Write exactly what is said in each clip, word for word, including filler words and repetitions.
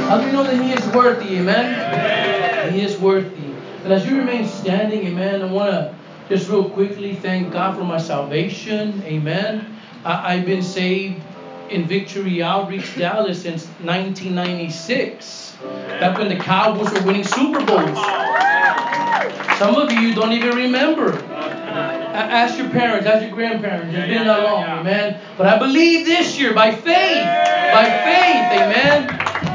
How do we know that He is worthy? Amen? Amen. He is worthy. And as you remain standing, amen, I want to just real quickly thank God for my salvation. Amen. I, I've been saved in Victory Outreach Dallas since nineteen ninety-six. Back when the Cowboys were winning Super Bowls. Some of you don't even remember. Ask your parents, ask your grandparents. It's been that long, amen. But I believe this year by faith, by faith, amen.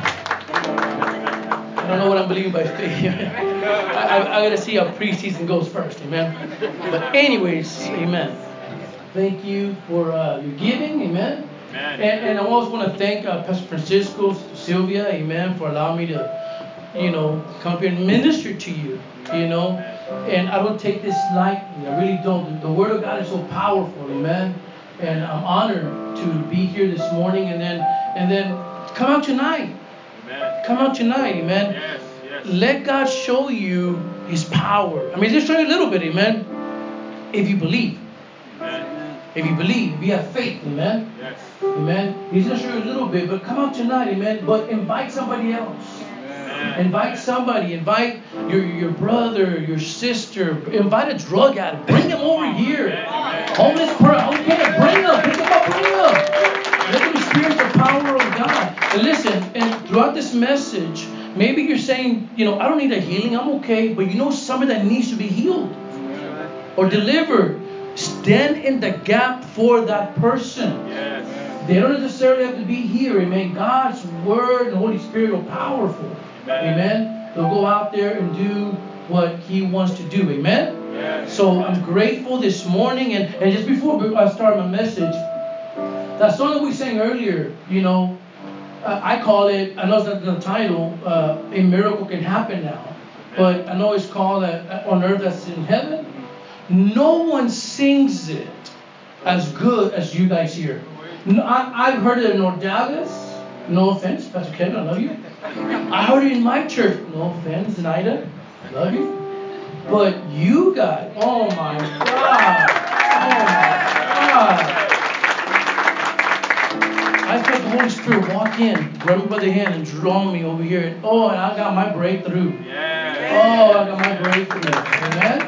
I don't know what I'm believing by faith. I, I, I got to see how preseason goes first, amen. But anyways, amen. Thank you for uh, your giving, amen. Amen. And, and I also want to thank uh, Pastor Francisco, Sylvia, amen, for allowing me to, you know, come here and minister to you, you know. And I don't take this lightly. I really don't. The, the Word of God is so powerful, amen. And I'm honored to be here this morning, and then and then come out tonight. Amen. Come out tonight, amen. Yes, yes. Let God show you His power. I mean, just show you a little bit, amen. If you believe. Amen. If you believe, if you have faith, amen. Yes. Amen. He's going to show you a little bit, but come out tonight, amen. But invite somebody else. Amen. Invite somebody. Invite your, your brother, your sister. Invite a drug addict. Bring him over here. Amen. Homeless person. Okay, bring him. Pick him up, bring him. Let them experience the power of God. And listen, and throughout this message, maybe you're saying, you know, I don't need a healing. I'm okay. But you know somebody that needs to be healed or delivered. Stand in the gap for that person. Yes. They don't necessarily have to be here. Amen. God's Word and Holy Spirit are powerful. Amen. Amen. They'll go out there and do what He wants to do. Amen. Yes. So I'm grateful this morning. And, and just before I start my message, that song that we sang earlier, you know, uh, I call it, I know it's not the title, uh, A Miracle Can Happen Now. But I know it's called uh, On Earth As in Heaven. No one sings it as good as you guys here. No, I, I've heard it in North Dallas. No offense, Pastor Kevin, I love you. I heard it in my church. No offense, Nida, love you. But you guys, oh my God, oh my God. I felt the Holy Spirit walk in, grab me by the hand, and draw me over here. And, oh, and I got my breakthrough. Yeah. Oh, I got my breakthrough. Amen.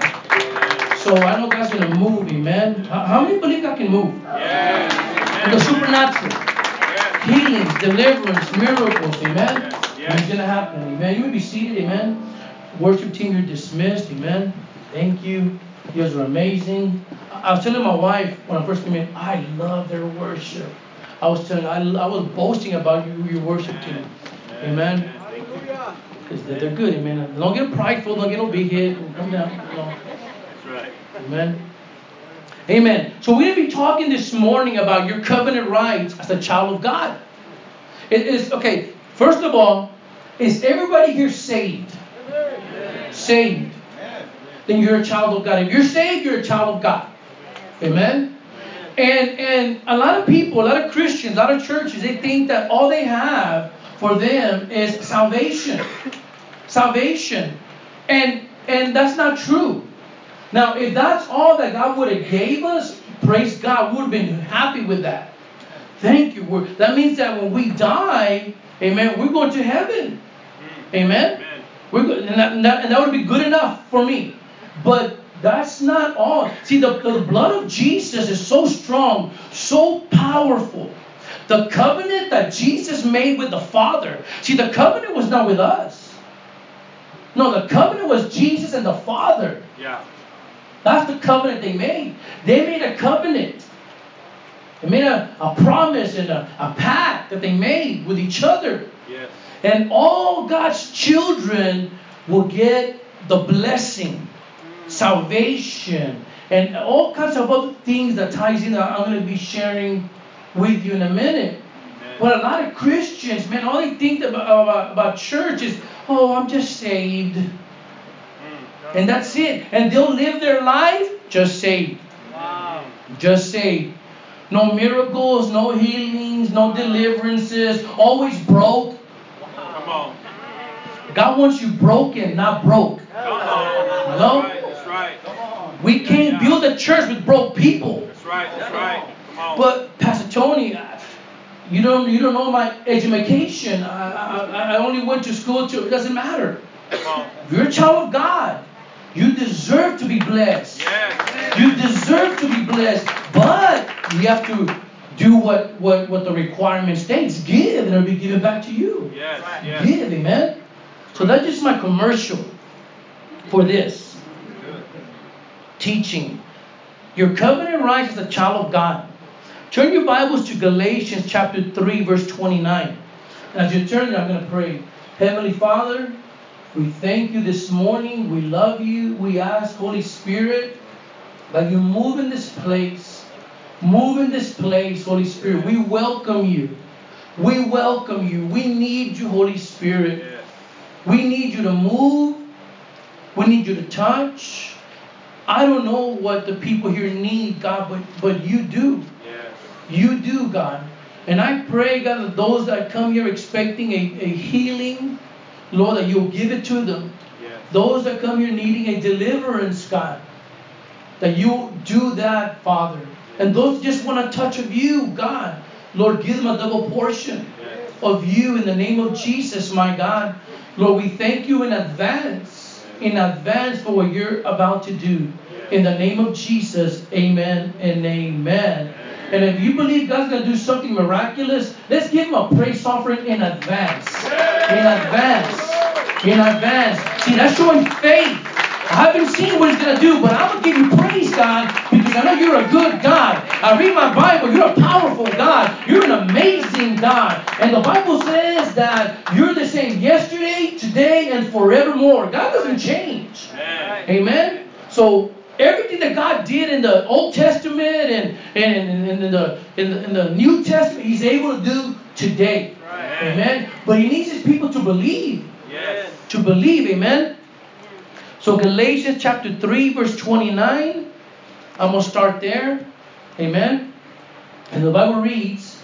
So I know God's going to move, amen. How many believe God can move? Yes. In the supernatural. Yes. Healings, deliverance, miracles, amen. Yes. Yes. It's going to happen, amen. You may be seated, amen. Worship team, you're dismissed, amen. Thank you. You guys are amazing. I was telling my wife when I first came in, I love their worship. I was telling I, I was boasting about you, your worship team. Amen. Hallelujah. Because they're good, amen. Don't get prideful, don't get no big head. Come down, you know. Right. Amen. Amen. So we're going to be talking this morning about your covenant rights as a child of God. It is okay. First of all, is everybody here saved? Amen. Saved. Amen. Then you're a child of God. If you're saved, you're a child of God. Amen. And and a lot of people, a lot of Christians, a lot of churches, they think that all they have for them is salvation. Salvation. And and that's not true. Now, if that's all that God would have gave us, praise God, we would have been happy with that. Thank you. We're, that means that when we die, amen, we're going to heaven. Amen? Amen. We're go- and, that, and, that, and that would be good enough for me. But that's not all. See, the, the blood of Jesus is so strong, so powerful. The covenant that Jesus made with the Father. See, the covenant was not with us. No, the covenant was Jesus and the Father. Yeah. That's the covenant they made. They made a covenant. They made a, a promise and a, a pact that they made with each other. Yes. And all God's children will get the blessing, salvation, and all kinds of other things that ties in that I'm going to be sharing with you in a minute. Amen. But a lot of Christians, man, all they think about, about, about church is, oh, I'm just saved. And that's it. And they'll live their life just saved. Wow. Just saved. No miracles, no healings, no deliverances. Always broke. Wow. Come on. God wants you broken, not broke. Come on. Hello? That's right. That's right. Come on. We can't build a church with broke people. That's right. That's right. Come on. But Pastor Tony, You don't you don't know my education. I, I, I only went to school to, it doesn't matter. If you're a child of God, you deserve to be blessed. Yes. You deserve to be blessed. But you have to do what, what, what the requirement states. Give and it'll be given back to you. Yes. Yes. Give, amen? So that's just my commercial for this. Teaching. Your covenant rights as a child of God. Turn your Bibles to Galatians chapter three, verse twenty-nine. And as you turn there, I'm going to pray. Heavenly Father, we thank you this morning. We love you. We ask, Holy Spirit, that you move in this place. Move in this place, Holy Spirit. We welcome you. We welcome you. We need you, Holy Spirit. We need you to move. We need you to touch. I don't know what the people here need, God, but, but you do. You do, God. And I pray, God, that those that come here expecting a, a healing, Lord, that you'll give it to them. Yes. Those that come here needing a deliverance, God, that you'll do that, Father. Yes. And those just want a touch of you, God, Lord, give them a double portion yes. of you in the name of Jesus, my God. Lord, we thank you in advance, yes. in advance for what you're about to do. Yes. In the name of Jesus, amen and amen. Yes. And if you believe God's going to do something miraculous, let's give him a praise offering in advance. In advance. In advance. See, that's showing faith. I haven't seen what he's going to do, but I'm going to give you praise, God, because I know you're a good God. I read my Bible. You're a powerful God. You're an amazing God. And the Bible says that you're the same yesterday, today, and forevermore. God doesn't change. Amen. Amen? So, everything that God did in the Old Testament and, and, and, and in, the, in, the, in the New Testament, he's able to do today. Right. Amen. But he needs his people to believe. Yes. To believe. Amen. So Galatians chapter three, verse twenty-nine. I'm going to start there. Amen. And the Bible reads,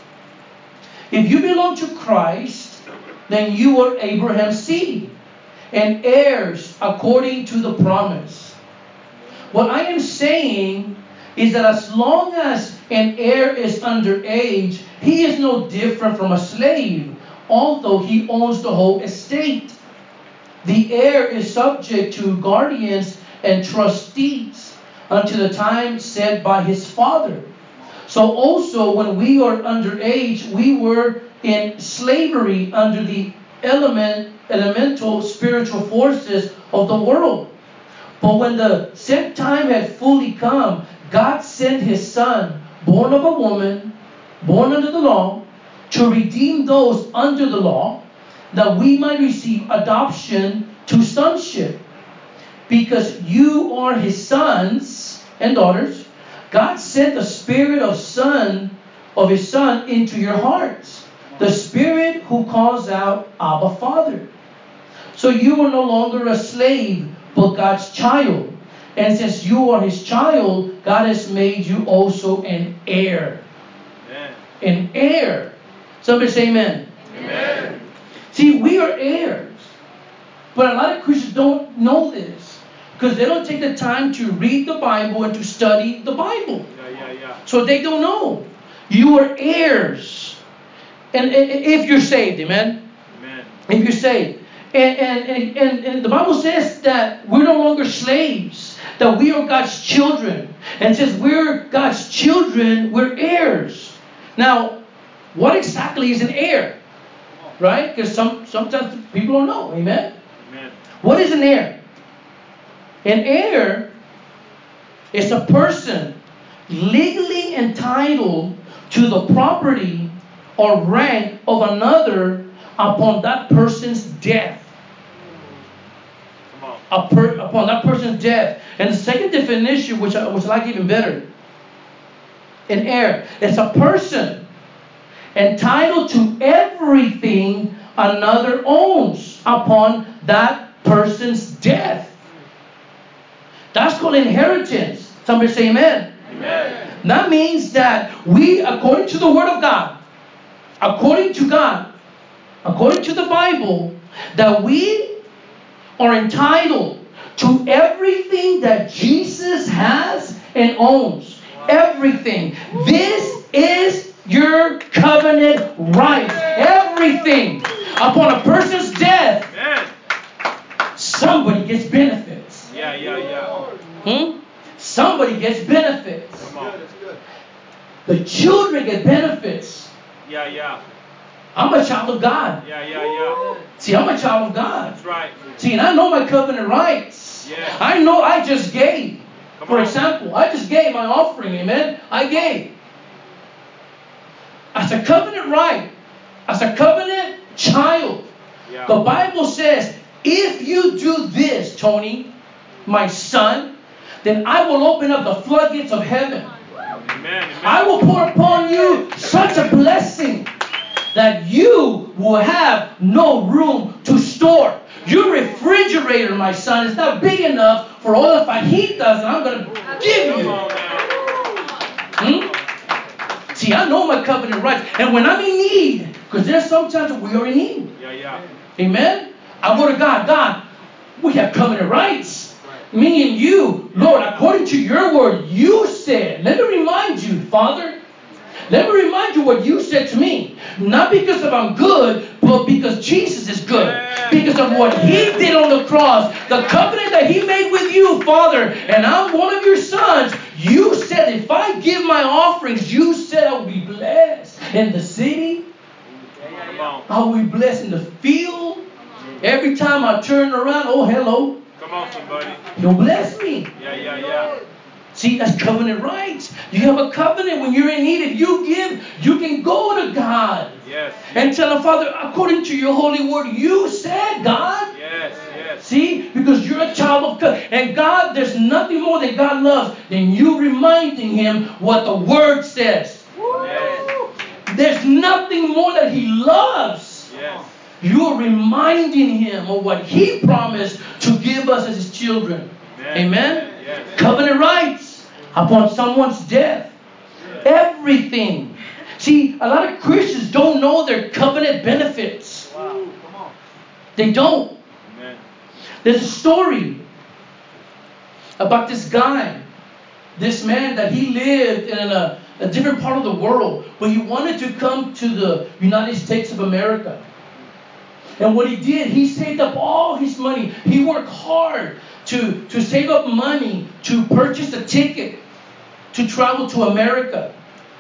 if you belong to Christ, then you are Abraham's seed and heirs according to the promise. What I am saying is that as long as an heir is underage, he is no different from a slave, although he owns the whole estate. The heir is subject to guardians and trustees until the time set by his father. So also when we are underage, we were in slavery under the element, elemental spiritual forces of the world. But when the set time had fully come, God sent his son, born of a woman, born under the law, to redeem those under the law, that we might receive adoption to sonship. Because you are his sons and daughters, God sent the spirit of son of his son into your hearts, the spirit who calls out, Abba, Father. So you are no longer a slave, but God's child. And since you are his child, God has made you also an heir. Amen. An heir. Somebody say amen. Amen. See, we are heirs. But a lot of Christians don't know this, because they don't take the time to read the Bible and to study the Bible. Yeah, yeah, yeah. So they don't know. You are heirs. And, and, and if you're saved, amen? Amen. If you're saved. And, and, and, and the Bible says that we're no longer slaves, that we are God's children. And since we're God's children, we're heirs. Now, what exactly is an heir? Right? Because some, sometimes people don't know. Amen? Amen. What is an heir? An heir is a person legally entitled to the property or rank of another upon that person's death. A per, upon that person's death. And the second definition, which I, which I like even better, an heir, it's a person entitled to everything another owns upon that person's death. That's called inheritance. Somebody say amen. Amen. That means that we, according to the Word of God, according to God, according to the Bible, that we are entitled to everything that Jesus has and owns. Wow. Everything. This is your covenant rights. Everything. Upon a person's death, yes. somebody gets benefits. Yeah, yeah, yeah. Hmm? Somebody gets benefits. Come on. The children get benefits. Yeah, yeah. I'm a child of God. Yeah, yeah, yeah. See, I'm a child of God. That's right. See, and I know my covenant rights. Yes. I know I just gave. Come For on. example, I just gave my offering. Amen. I gave. As a covenant right, as a covenant child, yeah. the Bible says, if you do this, Tony, my son, then I will open up the floodgates of heaven. Amen, amen. I will pour upon you such a blessing that you will have no room to store. Your refrigerator, my son, is not big enough for all the fajitas that I'm going to give you. Hmm? See, I know my covenant rights. And when I'm in need, because there's sometimes we are in need. Yeah, yeah. Amen? I go to God. God, we have covenant rights. Me and you, Lord, according to your word, you said, let me remind you, Father, let me remind you what you said to me. Not because of I'm good, but because Jesus is good. Because of what he did on the cross. The covenant that he made with you, Father. And I'm one of your sons. You said if I give my offerings, you said I will be blessed in the city. I will be blessed in the field. Every time I turn around, oh, hello. Come on, somebody. You'll bless me. Yeah, yeah, yeah. See, that's covenant rights. You have a covenant when you're in need. If you give, you can go to God. Yes. And tell him, Father, according to your holy word, you said, God. Yes, yes. See, because you're a child of God. And God, there's nothing more that God loves than you reminding him what the word says. Yes. There's nothing more that he loves. Yes. You're reminding him of what he promised to give us as his children. Amen? Amen? Yes. Covenant rights upon someone's death. Yes. Everything. See, a lot of Christians don't know their covenant benefits. Wow. Come on. They don't. Amen. There's a story about this guy, this man that he lived in a, a different part of the world, but he wanted to come to the United States of America. And what he did, he saved up all his money. He worked hard to, to save up money to purchase a ticket to travel to America.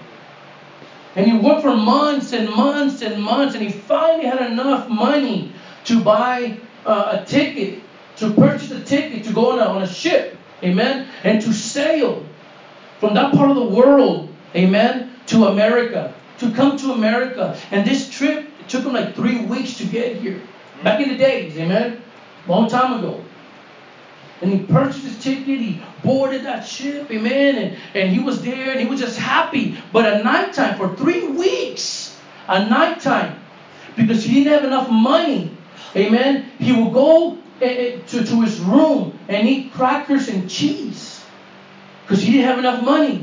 And he worked for months and months and months. And he finally had enough money to buy uh, a ticket, to purchase a ticket to go on a, on a ship. Amen. And to sail from that part of the world, amen, to America. To come to America. And this trip, it took him like three weeks to get here. Back in the days, amen? Long time ago. And he purchased his ticket, he boarded that ship, amen? And, and he was there and he was just happy. But at nighttime, for three weeks, at nighttime, because he didn't have enough money, amen, he would go uh, to, to his room and eat crackers and cheese. Because he didn't have enough money.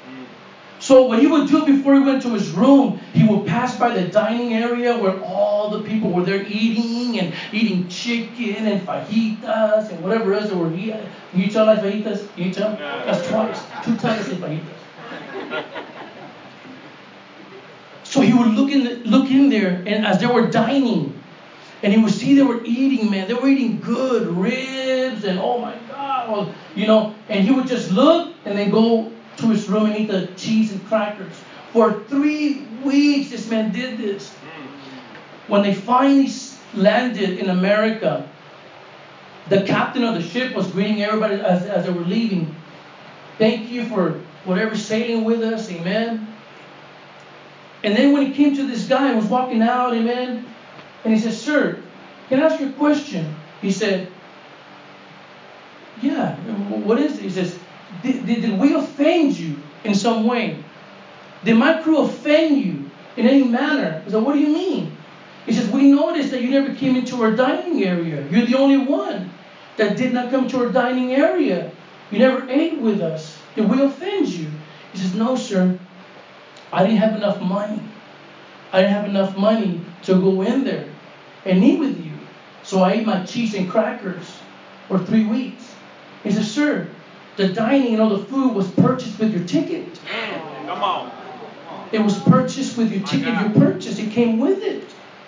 So what he would do before he went to his room, he would pass by the dining area where all the people were there eating and eating chicken and fajitas and whatever else they were eating. Can you tell like fajitas? Can you tell? That's twice. Two times I say fajitas. So he would look in, the, look in there, and as they were dining, and he would see they were eating, man. They were eating good ribs and oh my God, you know. And he would just look and then go to his room and eat the cheese and crackers. For three weeks, this man did this. When they finally landed in America, the captain of the ship was greeting everybody as, as they were leaving. Thank you for whatever sailing with us, amen. And then when he came to this guy who was walking out, amen, and he said, sir, can I ask you a question? He said, yeah, what is it? He says, Did, did, did we offend you in some way? Did my crew offend you in any manner? I said, what do you mean? He says, we noticed that you never came into our dining area. You're the only one that did not come to our dining area. You never ate with us. Did we offend you? He says, no, sir. I didn't have enough money. I didn't have enough money to go in there and eat with you. So I ate my cheese and crackers for three weeks. He says, sir, the dining and all the food was purchased with your ticket. Come on. It was purchased with your ticket. You purchased. It came with it.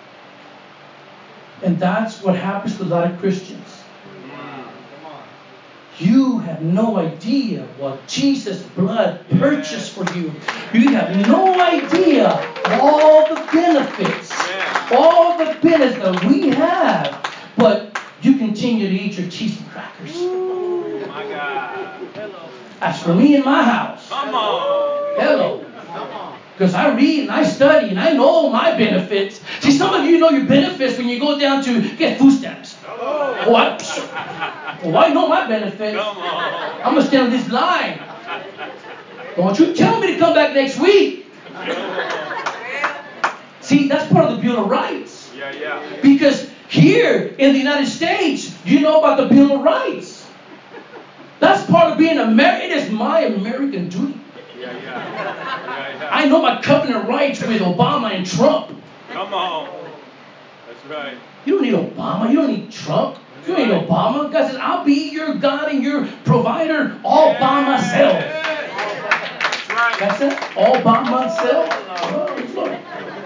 And that's what happens to a lot of Christians. You have no idea what Jesus' blood purchased for you. You have no idea all the benefits, all the benefits that we have, but you continue to eat your cheese and crackers. Oh my God. Hello. As for me and my house. Come on. Hello. Because I read and I study and I know my benefits. See, some of you know your benefits when you go down to get food stamps. Oh, I, oh, I know my benefits. I'm going to stand on this line. Don't you tell me to come back next week. See, that's part of the Bill of Rights. Yeah, yeah. Because here in the United States, you know about the Bill of Rights. That's part of being American. It is my American duty. Yeah, yeah. Yeah, yeah. I know my covenant rights with Obama and Trump. Come on. That's right. You don't need Obama. You don't need Trump. You don't need Obama. God says, I'll be your God and your provider all yeah. by myself. That's right. That's it? All by myself? Oh, Lord.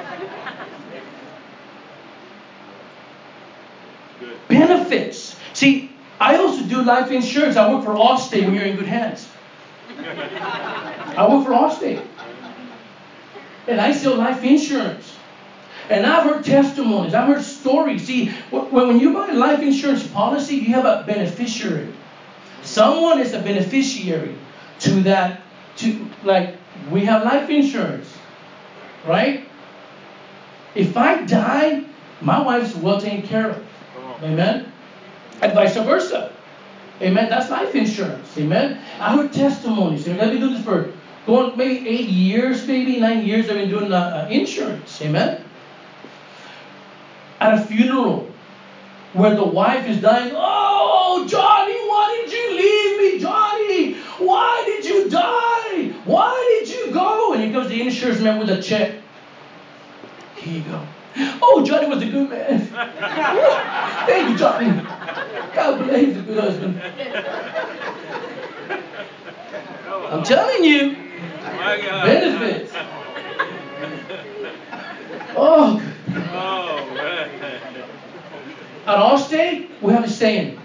Good. Benefits. See, I also do life insurance. I work for Allstate when you're in good hands. I work for Allstate. And I sell life insurance. And I've heard testimonies. I've heard stories. See, when you buy a life insurance policy, you have a beneficiary. Someone is a beneficiary to that. To like, we have life insurance. Right? If I die, my wife's well taken care of. Amen? And vice versa. Amen? That's life insurance. Amen? I heard testimonies. I've been doing this for going maybe eight years, maybe nine years. I've been doing uh, uh, insurance. Amen? At a funeral where the wife is dying. Oh, Johnny, why did you leave me, Johnny? Why did you die? Why did you go? And here comes the insurance man with a check. Here you go. Oh, Johnny was a good man. Thank you, Johnny. God bless, he's a good husband. I'm telling you. Benefits. Oh. Oh, man. At Allstate, we have a saying.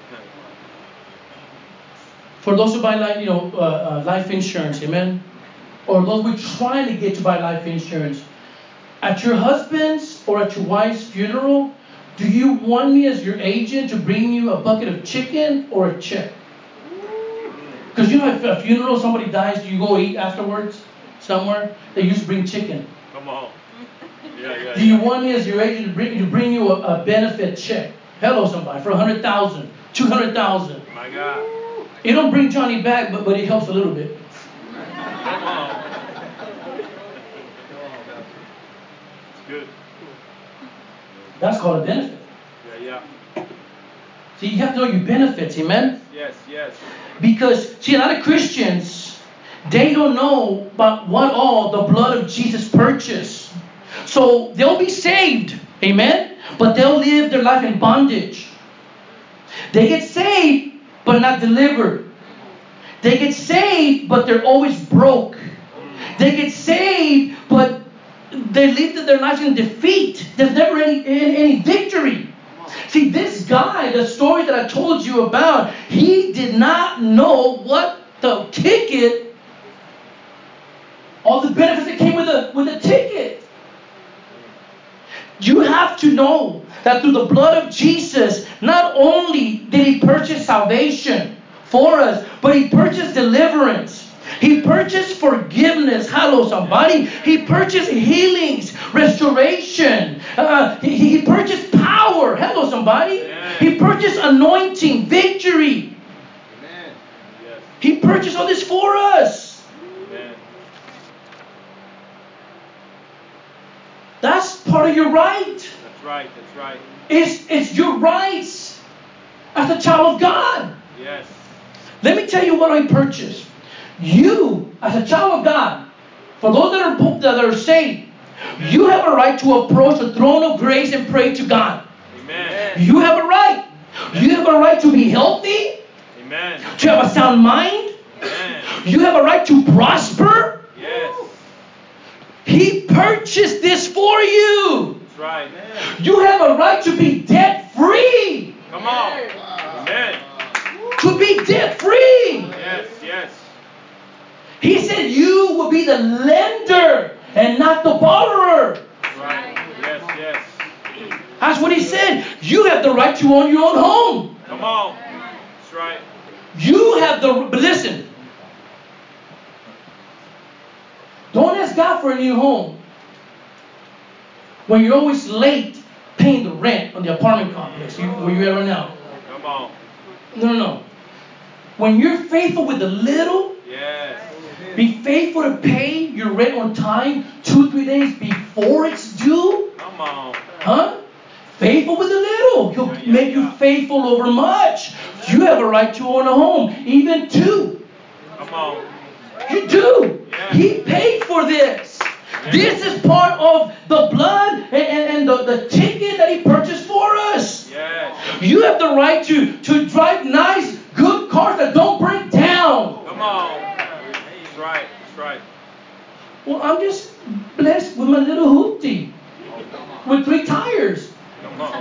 For those who buy life, you know, uh, uh, life insurance, amen? Or those who are trying to get to buy life insurance. At your husband's or at your wife's funeral, do you want me as your agent to bring you a bucket of chicken or a check? Because you know, at a funeral, somebody dies, you go eat afterwards somewhere. They used to bring chicken. Come on. Yeah, yeah, do you yeah. want me as your agent to bring, to bring you a, a benefit check? Hello, somebody, for one hundred thousand dollars, two hundred thousand dollars. My God. It don't bring Johnny back, but, but it helps a little bit. Come on. Good. That's called a benefit. Yeah, yeah. See, you have to know your benefits, amen? Yes, yes. Because, see, a lot of Christians, they don't know about what all the blood of Jesus purchased. So they'll be saved, amen? But they'll live their life in bondage. They get saved, but not delivered. They get saved, but they're always broke. They get saved, but they live their lives in defeat. There's never any, any, any victory. See, this guy, the story that I told you about, he did not know what the ticket, all the benefits that came with the, with the ticket. You have to know that through the blood of Jesus, not only did he purchase salvation for us, but he purchased deliverance. He purchased forgiveness. Hello, somebody. He purchased healings, restoration. Uh, he, he purchased power. Hello, somebody. Amen. He purchased anointing, victory. Amen. Yes. He purchased all this for us. Amen. That's part of your right. That's right. That's right. It's, it's your rights as a child of God. Yes. Let me tell you what I purchased. You, as a child of God, for those that are that are saved, you have a right to approach the throne of grace and pray to God. Amen. You have a right. Amen. You have a right to be healthy. Amen. To have a sound mind. Amen. You have a right to prosper. Yes. purchased this for you. That's right. You have a right to be debt free. Come on. Amen. To be debt free. Yes, yes. He said you will be the lender and not the borrower. That's right. Yes, yes. That's what he said. You have the right to own your own home. Come on. That's right. You have the, but listen. Don't ask God for a new home when you're always late paying the rent on the apartment complex you, where you're at right now. Come on. No, no, no. When you're faithful with the little, yes. Be faithful to pay your rent on time two, three days before it's due. Come on. Huh? Faithful with the little. He'll yeah, yeah, make yeah. you faithful over much. You have a right to own a home, even two. Come on. You do. Yeah. He paid for this. Yeah. This is part of the blood and, and, and the, the ticket that he purchased for us. Yes. You have the right to, to drive nice, good cars that don't break down. Come on. That's right. That's right. Well, I'm just blessed with my little hoopty with three tires. Come on.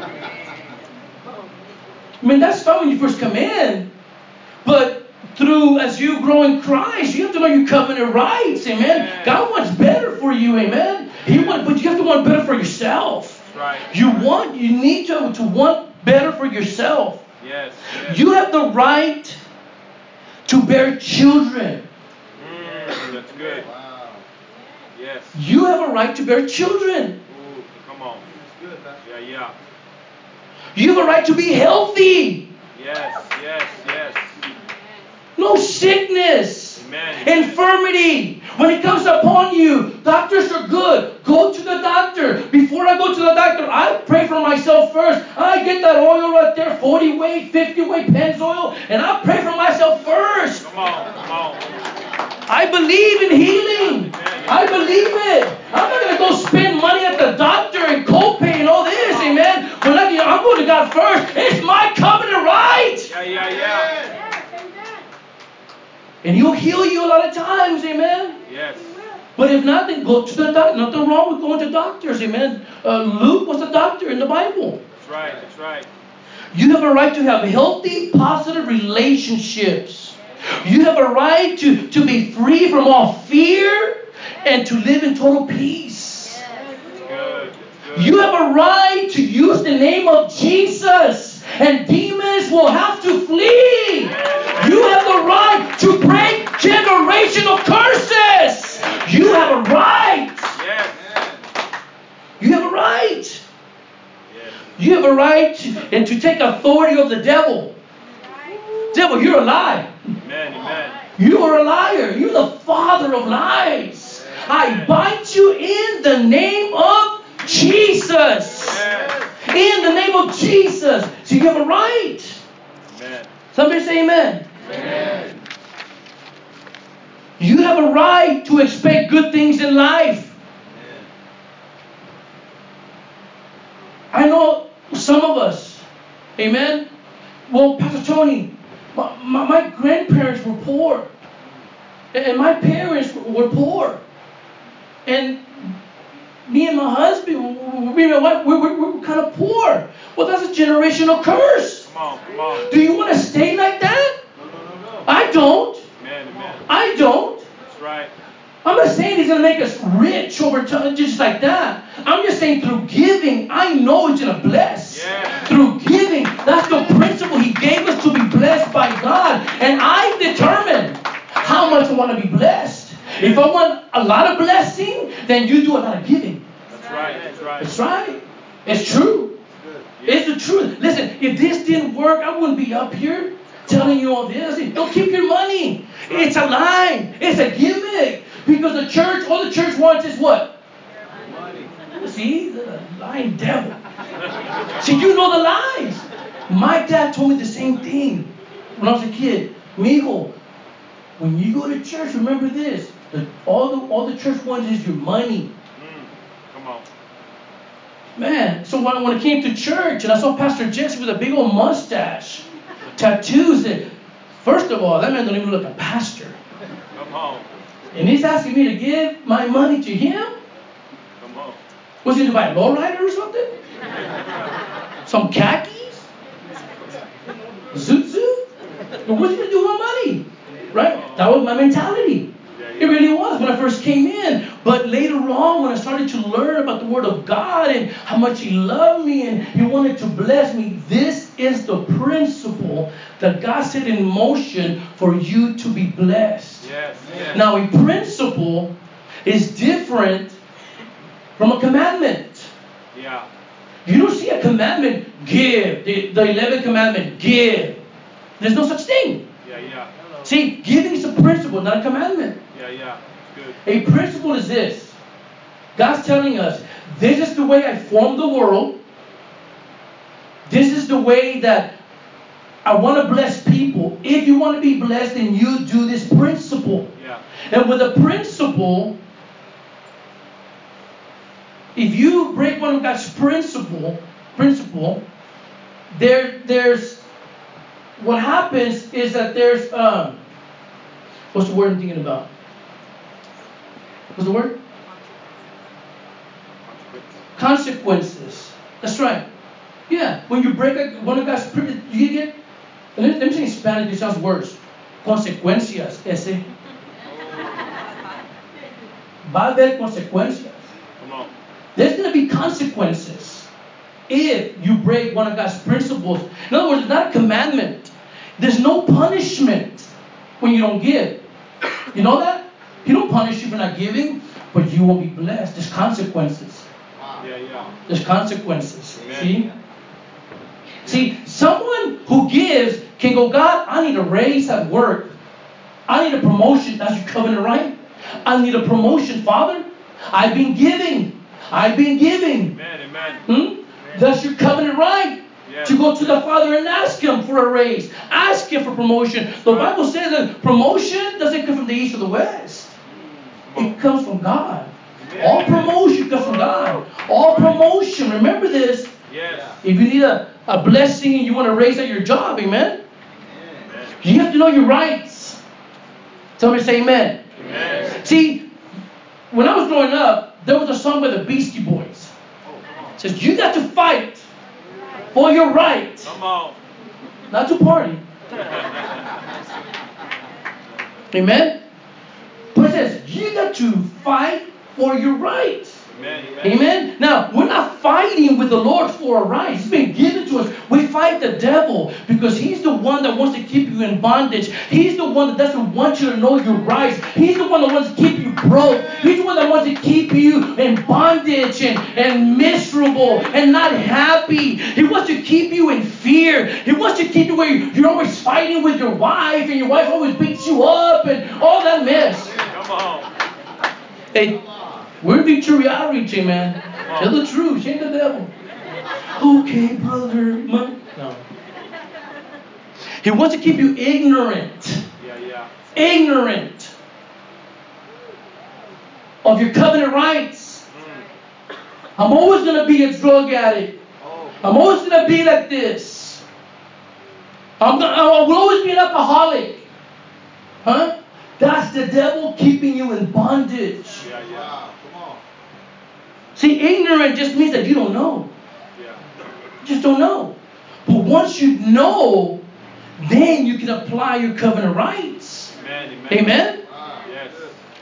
I mean, that's fine when you first come in. But through, as you grow in Christ, you have to know your covenant rights, amen. Yeah. God wants better for you, amen. He wants, but you have to want better for yourself. That's right. You want, you need to, to want better for yourself. Yes, yes. You have the right to bear children. Mm, that's good. Wow. Yes. You have a right to bear children. Ooh, come on. That's good. That's yeah, yeah. You have a right to be healthy. Yes, yes, yes. No sickness. Amen. Infirmity. When it comes upon you, doctors are good. Go to the doctor. Before I go to the doctor, I pray for myself first. I get that oil right there, forty weight, fifty weight Pennzoil, and I pray for myself first. Come on, come on. I believe in healing. Amen. I believe it. I'm not going to go spend money at the doctor and copay and all this, amen. When I, I'm going to God first. It's my covenant right. Yeah, yeah, yeah. And he'll heal you a lot of times, amen. Yes. But if not, then go to the doctor. Nothing wrong with going to doctors, amen. Uh, Luke was a doctor in the Bible. That's right, that's right. You have a right to have healthy, positive relationships. You have a right to, to be free from all fear and to live in total peace. That's good, that's good. You have a right to use the name of Jesus, and demons will have to flee. You have the right to break generational curses. You have a right. Yes. You have a right. Yes. You have a right to, and to take authority of the devil. Devil, you're a liar. Amen, amen. You are a liar. You're the father of lies. I bind you in the name of Jesus. Yes. In the name of Jesus. So you have a right. Amen. Somebody say amen. Amen. You have a right to expect good things in life. Amen. I know some of us, amen. Well, Pastor Tony, my, my, my grandparents were poor. And my parents were poor. And me and my husband, me and my wife, we were, we were kind of poor. Well, that's a generational curse. Come on, come on. Do you want to stay like that? No, no, no, no. I don't. Amen, amen. I don't. That's right. I'm not saying he's going to make us rich over time, just like that. I'm just saying through giving, I know he's going to bless. Yeah. Through giving, that's the principle he gave us to be blessed by God. And I determine how much I want to be blessed. If I want a lot of blessing, then you do a lot of giving. That's right, that's right. That's right. It's true. Yeah. It's the truth. Listen, if this didn't work, I wouldn't be up here telling you all this. Don't keep your money. It's a lie. It's a gimmick. Because the church, all the church wants is what? Money. See, the lying devil. See, you know the lies. My dad told me the same thing when I was a kid. Mijo, when you go to church, remember this. The, all the all the church wants is your money. Mm. Come on. Man, so when, when I came to church and I saw Pastor Jesse with a big old mustache, tattoos, and first of all, that man don't even look like a pastor. Come on. And he's asking me to give my money to him? Was he to buy a lowrider or something? Some khakis? Zoot zoot? But what's he going to do with my money? Right? That was my mentality. It really was when I first came in. But later on, when I started to learn about the Word of God and how much He loved me and He wanted to bless me, this is the principle that God set in motion for you to be blessed. Yes, yes. Now, a principle is different from a commandment. Yeah. You don't see a commandment, give. The, the eleventh commandment, give. There's no such thing. Yeah, yeah. See, giving is a principle, not a commandment. Yeah, yeah. Good. A principle is this. God's telling us, this is the way I formed the world. This is the way that I want to bless people. If you want to be blessed, then you do this principle. Yeah. And with a principle, if you break one of God's principle, principle, there, there's what happens is that there's um, what's the word I'm thinking about? What's the word? Consequences. That's right. Yeah. When you break a, one of God's principles, you get. And let, let me say in Spanish. It sounds worse. Consecuencias. Ese. Va a haber consecuencias. Come on. There's going to be consequences if you break one of God's principles. In other words, it's not a commandment. There's no punishment when you don't give. You know that? He don't punish you for not giving, but you will be blessed. There's consequences. Yeah, yeah. There's consequences. Amen. See? See, someone who gives can go, God, I need a raise at work. I need a promotion. That's your covenant, right? I need a promotion, Father. I've been giving. I've been giving. Amen, amen. Hmm? Amen. That's your covenant right. Yes. To go to the Father and ask Him for a raise. Ask Him for promotion. The Right. Bible says that promotion doesn't come from the east or the west. It comes from God. Amen. All promotion comes from God. All promotion. Remember this. Yes. If you need a, a blessing and you want to raise at your job, amen? Amen. You have to know your rights. Somebody say amen. Amen. See, when I was growing up, there was a song by the Beastie Boys. It says, you got to fight for your right. Come on. Not to party. Amen? But it says, you got to fight for your right. Amen, amen. Amen? Now, we're not fighting with the Lord for our rights. It's been given to us. We fight the devil because he's the one that wants to keep you in bondage. He's the one that doesn't want you to know your rights. He's the one that wants to keep you broke. He's the one that wants to keep you in bondage and, and miserable and not happy. He wants to keep you in fear. He wants to keep you where you're always fighting with your wife and your wife always beats you up and all that mess. Come on. Hey, we're in Victoria Outreach, amen. Tell the truth, shame the devil. Okay, brother. No. He wants to keep you ignorant. Yeah, yeah. Ignorant of your covenant rights. Mm. I'm always going to be a drug addict. I'm always going to be like this. I'm gonna, I will always be an alcoholic. Huh? That's the devil keeping you in bondage. Yeah, yeah. See, ignorant just means that you don't know. Yeah. You just don't know. But once you know, then you can apply your covenant rights. Amen, amen. Amen? Yes.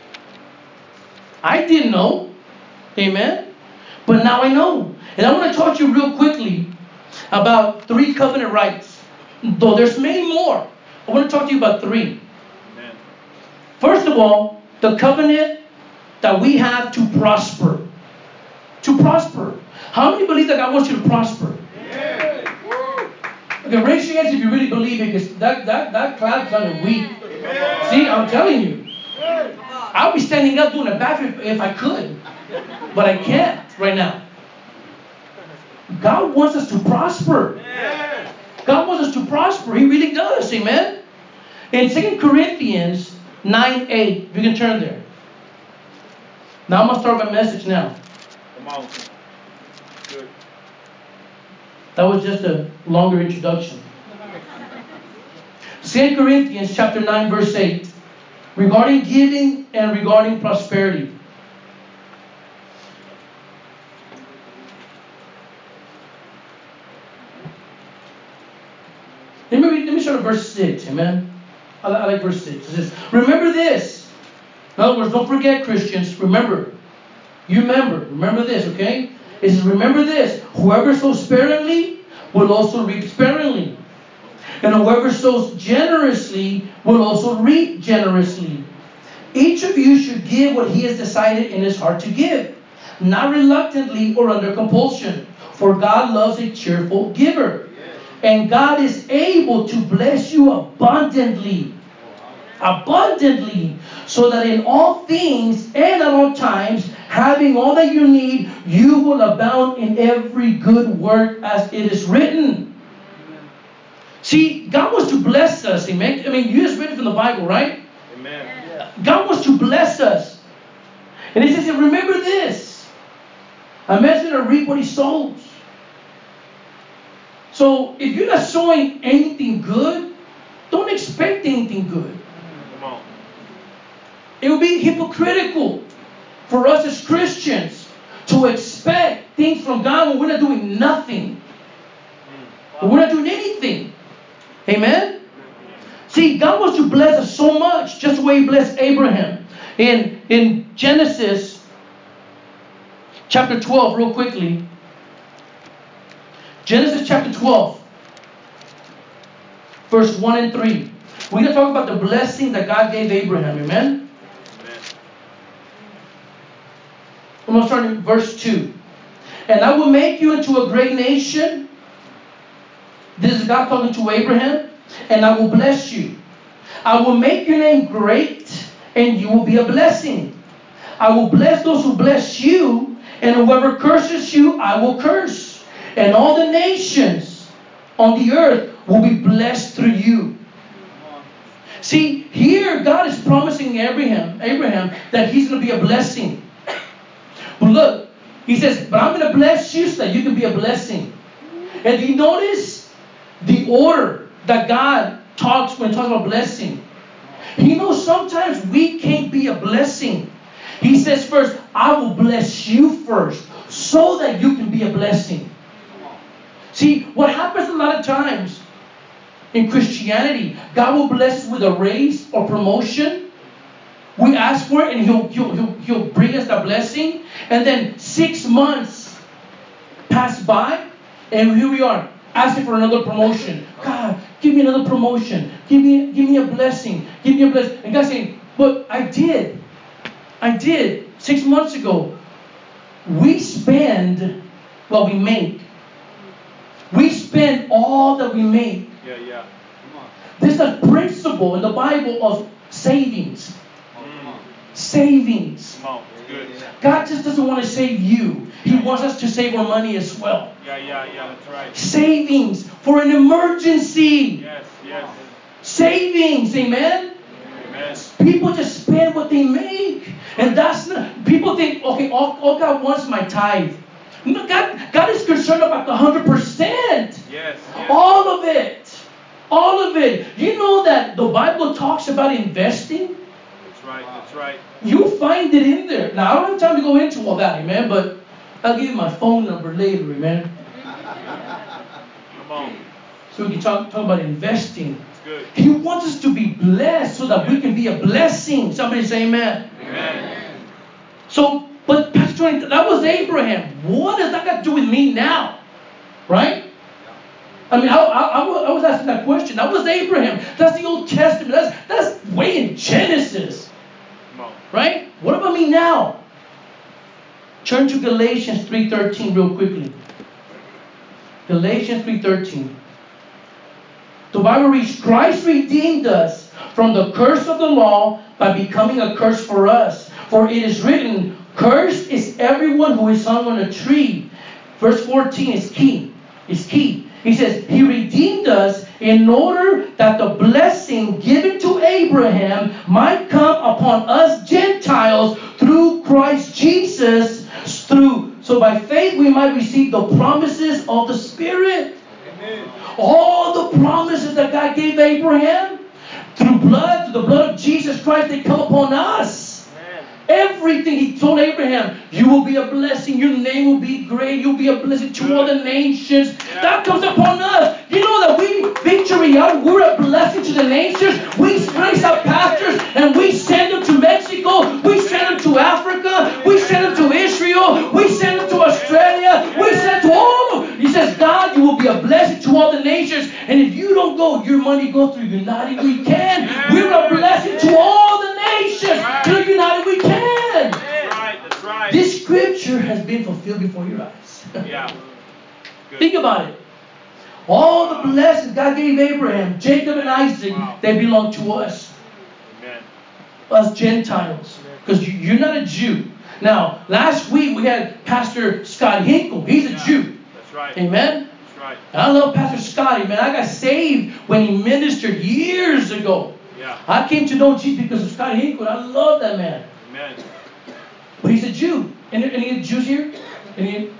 I didn't know. Amen? But now I know. And I want to talk to you real quickly about three covenant rights. Though there's many more. I want to talk to you about three. Amen. First of all, the covenant that we have to prosper. To prosper. How many believe that God wants you to prosper? Yeah. Okay, raise your hands if you really believe it, because that, that, that clap sounded weak. Amen. See, I'm telling you. I'll be standing up doing a backflip if, if I could. But I can't right now. God wants us to prosper. Yeah. God wants us to prosper. He really does. Amen? In Second Corinthians nine eight, you can turn there. Now I'm going to start my message now. Come on. Good. That was just a longer introduction. Second Corinthians chapter nine, verse eight. Regarding giving and regarding prosperity. Let me, read, let me start at verse six. Amen. I, I like verse six. It says, remember this. In other words, don't forget, Christians. Remember. You remember. Remember this, okay? It says, remember this. Whoever sows sparingly will also reap sparingly. And whoever sows generously will also reap generously. Each of you should give what he has decided in his heart to give, not reluctantly or under compulsion, for God loves a cheerful giver. And God is able to bless you abundantly, abundantly, so that in all things and at all times, having all that you need, you will abound in every good work, as it is written. See, God wants to bless us. Amen. I mean, you just read it from the Bible, right? Amen. God wants to bless us. And he says, remember this. A man's going to reap what he sows. So if you're not sowing anything good, don't expect anything good. Come on. It would be hypocritical for us as Christians to expect things from God when we're not doing nothing. When we're not doing anything. Amen? See, God wants to bless us so much, just the way he blessed Abraham. In, in Genesis chapter twelve, real quickly. Genesis chapter twelve, verse one and three. We're going to talk about the blessing that God gave Abraham. Amen? Amen. I'm going to start in verse two. And I will make you into a great nation. This is God talking to Abraham. And I will bless you. I will make your name great, and you will be a blessing. I will bless those who bless you, and whoever curses you, I will curse. And all the nations on the earth will be blessed through you. See, here God is promising Abraham, Abraham that he's going to be a blessing. But look, he says, but I'm going to bless you so that you can be a blessing. And you notice the order that God talks when he talks about blessing. He knows sometimes we can't be a blessing. He says first, I will bless you first so that you can be a blessing. See, what happens a lot of times in Christianity, God will bless us with a raise or promotion. We ask for it and he'll, he'll, he'll, he'll bring us the blessing. And then six months pass by and here we are asking for another promotion. God, give me another promotion. Give me, give me a blessing. Give me a blessing. And God's saying, but I did. I did. Six months ago. We spend what we make. We spend all that we make. Yeah, yeah. Come on. There's a principle in the Bible of savings. Mm. Savings. Come on. It's good. God just doesn't want to save you. He wants us to save our money as well. Yeah, yeah, yeah. That's right. Savings for an emergency. Yes, yes. Savings. Amen? Amen. People just spend what they make. And that's not, people think, okay, all, all God wants my tithe. No, God, God is concerned about the one hundred percent. Yes, yes. All of it. All of it. You know that the Bible talks about investing? That's right, that's right. You'll find it in there. Now, I don't have time to go into all that, amen, but I'll give you my phone number later, amen. Come on. So we can talk, talk about investing. It's good. He wants us to be blessed so that we can be a blessing. Somebody say amen. Amen. So, but Pastor Tony, that was Abraham. What does that got to do with me now? Right? I mean, I, I, I, was, I was asking that question. That was Abraham. That's the Old Testament. That's, that's way in Genesis. Come on. Right? What about me now? Turn to Galatians three thirteen real quickly. Galatians three thirteen. The Bible reads, Christ redeemed us from the curse of the law by becoming a curse for us. For it is written, cursed is everyone who is hung on a tree. Verse fourteen is key. Is key. He says, He redeemed us in order that the blessing given to Abraham might come upon us Gentiles through Christ Jesus. Through so by faith we might receive the promises of the Spirit. Amen. All the promises that God gave Abraham through blood, through the blood of Jesus Christ, they come upon us. Amen. Everything He told Abraham, you will be a blessing, your name will be great, you'll be a blessing to all the nations. Yeah. That comes upon us. You know that we Victory Out, we're a blessing to the nations. We raise up pastors and we send them to Mexico. We send them to Africa. We send them to Israel. We send them to Australia. We send to all of them. He says, God, you will be a blessing to all the nations. And if you don't go, your money goes through United We Can. We're a blessing to all the nations through United We Can. That's right. That's right. This scripture has been fulfilled before your eyes. Yeah. Good. Think about it. All the blessings God gave Abraham, Jacob, and Isaac, Wow. they belong to us. Amen. Us Gentiles. Because you, you're not a Jew. Now, last week we had Pastor Scott Hinkle. He's a Yeah. Jew. That's right. Amen? That's right. And I love Pastor Scotty, man. I got saved when he ministered years ago. Yeah. I came to know Jesus because of Scott Hinkle. I love that man. Amen. But he's a Jew. Any, any Jews here? Any?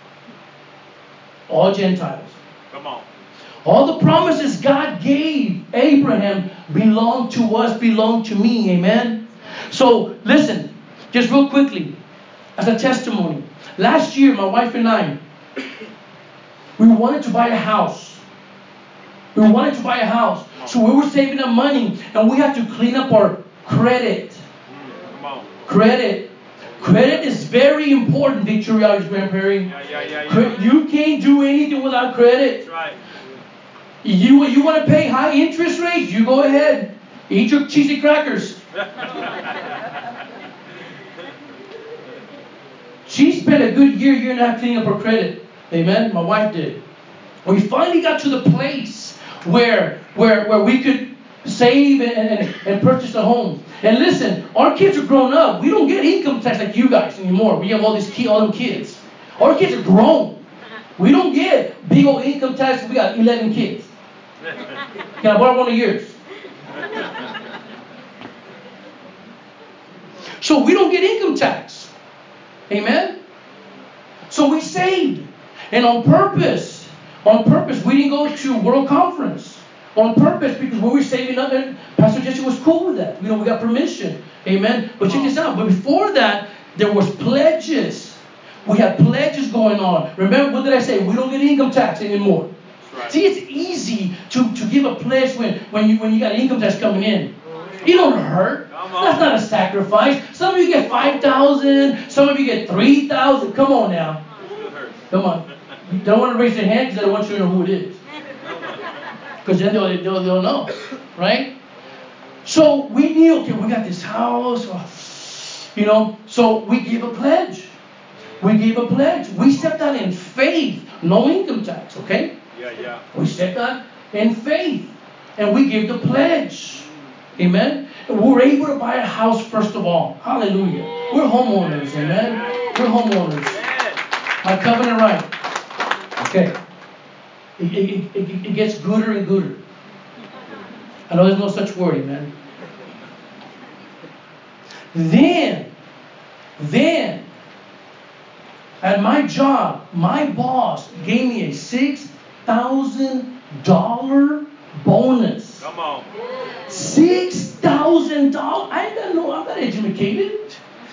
All Gentiles. Come on. All the promises God gave Abraham belong to us, belong to me. Amen? So, listen, just real quickly, as a testimony. Last year, my wife and I, we wanted to buy a house. We wanted to buy a house. So we were saving up money, and we had to clean up our credit. Mm, come on. Credit. Credit is very important, Victory Outreach, Grand Prairie. Yeah, yeah, yeah, Cre- yeah. You can't do anything without credit. That's right. You, you want to pay high interest rates? You go ahead. Eat your cheesy crackers. She spent a good year, year and a half cleaning up her credit. Amen? My wife did. We finally got to the place where, where, where we could save and, and, and purchase a home. And listen, our kids are grown up. We don't get income tax like you guys anymore. We have all these key, all them kids. Our kids are grown. We don't get big old income tax. We got eleven kids. Can I borrow one of yours? So we don't get income tax. Amen? So we saved. And on purpose, on purpose, we didn't go to World Conference. On purpose, because we were saving up, and Pastor Jesse was cool with that. You know, we got permission. Amen? But check this out. But before that, there was pledges. We had pledges going on. Remember, what did I say? We don't get income tax anymore. Right. See, it's easy to, to give a pledge when, when you when you got income tax coming in. It don't hurt. That's not a sacrifice. Some of you get five thousand. Some of you get three thousand. Come on now. Come on. You don't want to raise your hand because I don't want you to know who it is. Because then they'll, they'll, they'll know. Right? So we knew, okay, we got this house. Oh, you know, so we gave a pledge. We gave a pledge. We stepped out in faith. No income tax, okay? Yeah, yeah. We stepped out in faith. And we gave the pledge. Amen? And we were able to buy a house first of all. Hallelujah. We're homeowners. Amen? We're homeowners. My covenant right. Okay. It, it, it, it gets gooder and gooder. I know there's no such word, amen? Then, then, at my job, my boss gave me a six thousand dollars bonus. Come on. six thousand dollars. I ain't got no, I'm not educated.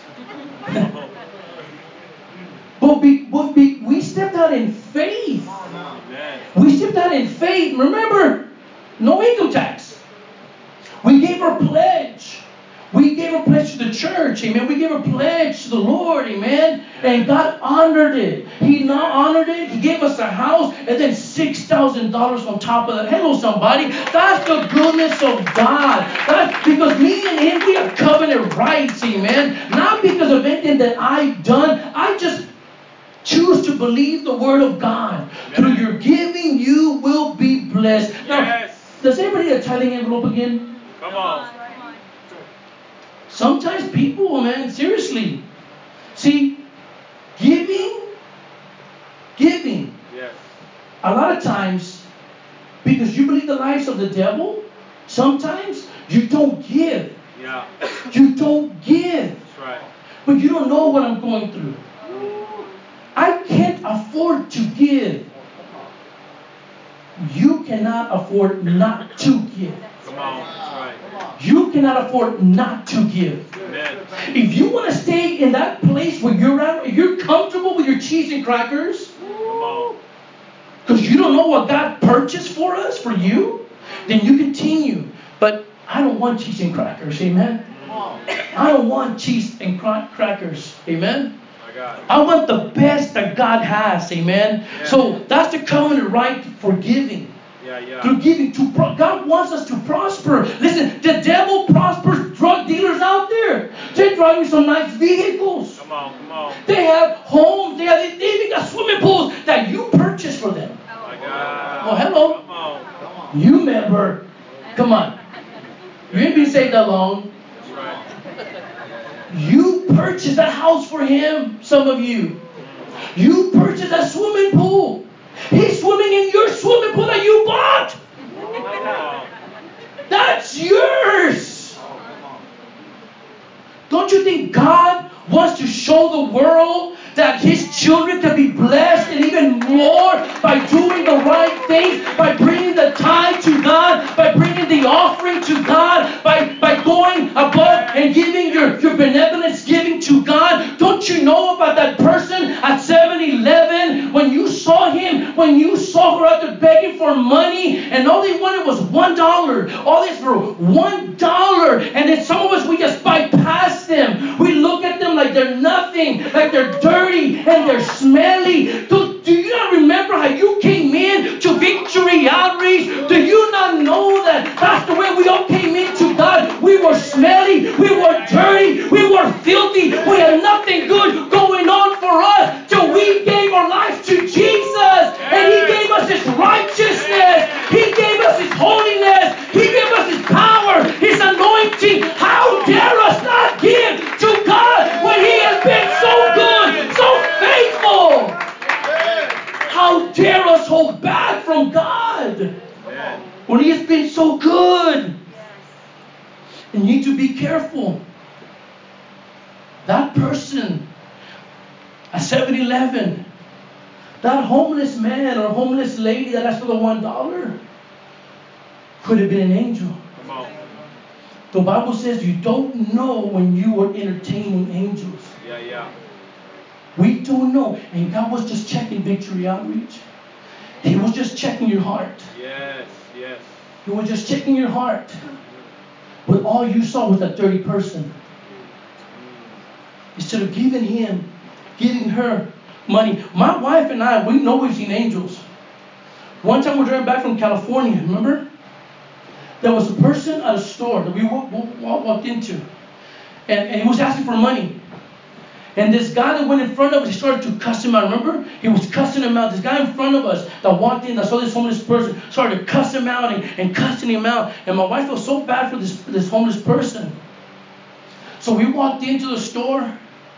But, be, but be, we stepped out in faith. Amen. We stepped out in faith. Remember, no income tax. We gave our pledge. We gave a pledge to the church, amen. We gave a pledge to the Lord, amen. And God honored it. He not honored it. He gave us a house and then six thousand dollars on top of that. Hello, somebody. That's the goodness of God. That's because me and him, we have covenant rights, amen. Not because of anything that I've done. I just choose to believe the word of God. Amen. Through your giving, you will be blessed. Now, yes. Does anybody need a tithing envelope again? Come on. Sometimes people, man, seriously. See, giving, giving. Yes. A lot of times, because you believe the lies of the devil, sometimes you don't give. Yeah. You don't give. That's right. But you don't know what I'm going through. I can't afford to give. You cannot afford not to give. Come on. That's right. You cannot afford not to give. Amen. If you want to stay in that place where you're at, if you're comfortable with your cheese and crackers, Come on. because you don't know what God purchased for us, for you, then you continue. But I don't want cheese and crackers, amen? I don't want cheese and cra- crackers, amen? I want the best that God has, amen? Yeah. So that's the covenant right for giving. Yeah, yeah. Through giving, to pro- God wants us to prosper. Listen, the devil prospers drug dealers out there. They're driving some nice vehicles. Come on, come on. They have homes. They have they even got swimming pools that you purchased for them. Oh my God. Oh, hello. Come on, come on. You remember? Come on. You ain't been saved that long. That's right. You purchased that house for him. Some of you. You purchased a swimming pool. He's swimming in your swimming pool that you bought. That's yours. Don't you think God wants to show the world that his children can be blessed and even more by doing the right things, by bringing the tithe to God, by bringing the offering to God, by, by going above and giving your, your benevolence giving to God? Don't you know about that person at seven eleven when you saw him, when you saw her out there begging for money and all they wanted was one dollar. All this for one dollar. And then some of us, we just bypass them. We look at them like they're nothing, like they're dirty and they're smelly. Do, do you not remember how you came in to Victory Outreach? Do you not know that that's the way we all came into God? We were smelly, we were dirty, we were filthy, we had nothing good going on for us till we gave our lives to Jesus, and he gave us his righteousness, he gave us his holiness, he gave us his power, his anointing. How dare us not give to God when he has been so good, so faithful? How dare us hold back from God when he has been so good? You need to be careful. That person at seven eleven, that homeless man or homeless lady that asked for the one dollar, could have been an angel. Come on. The Bible says you don't know when you are entertaining angels. Yeah, yeah. We don't know. And God was just checking Victory Outreach. He was just checking your heart. Yes, yes. He was just checking your heart. But all you saw was that dirty person. Instead of giving him, giving her money. My wife and I, we know we've seen angels. One time we were driving back from California, remember? There was a person at a store that we walked, walked into. And, and he was asking for money. And this guy that went in front of us, he started to cuss him out. Remember? He was cussing him out. This guy in front of us that walked in, that saw this homeless person, started to cuss him out and, and cussing him out. And my wife felt so bad for this, this homeless person. So we walked into the store.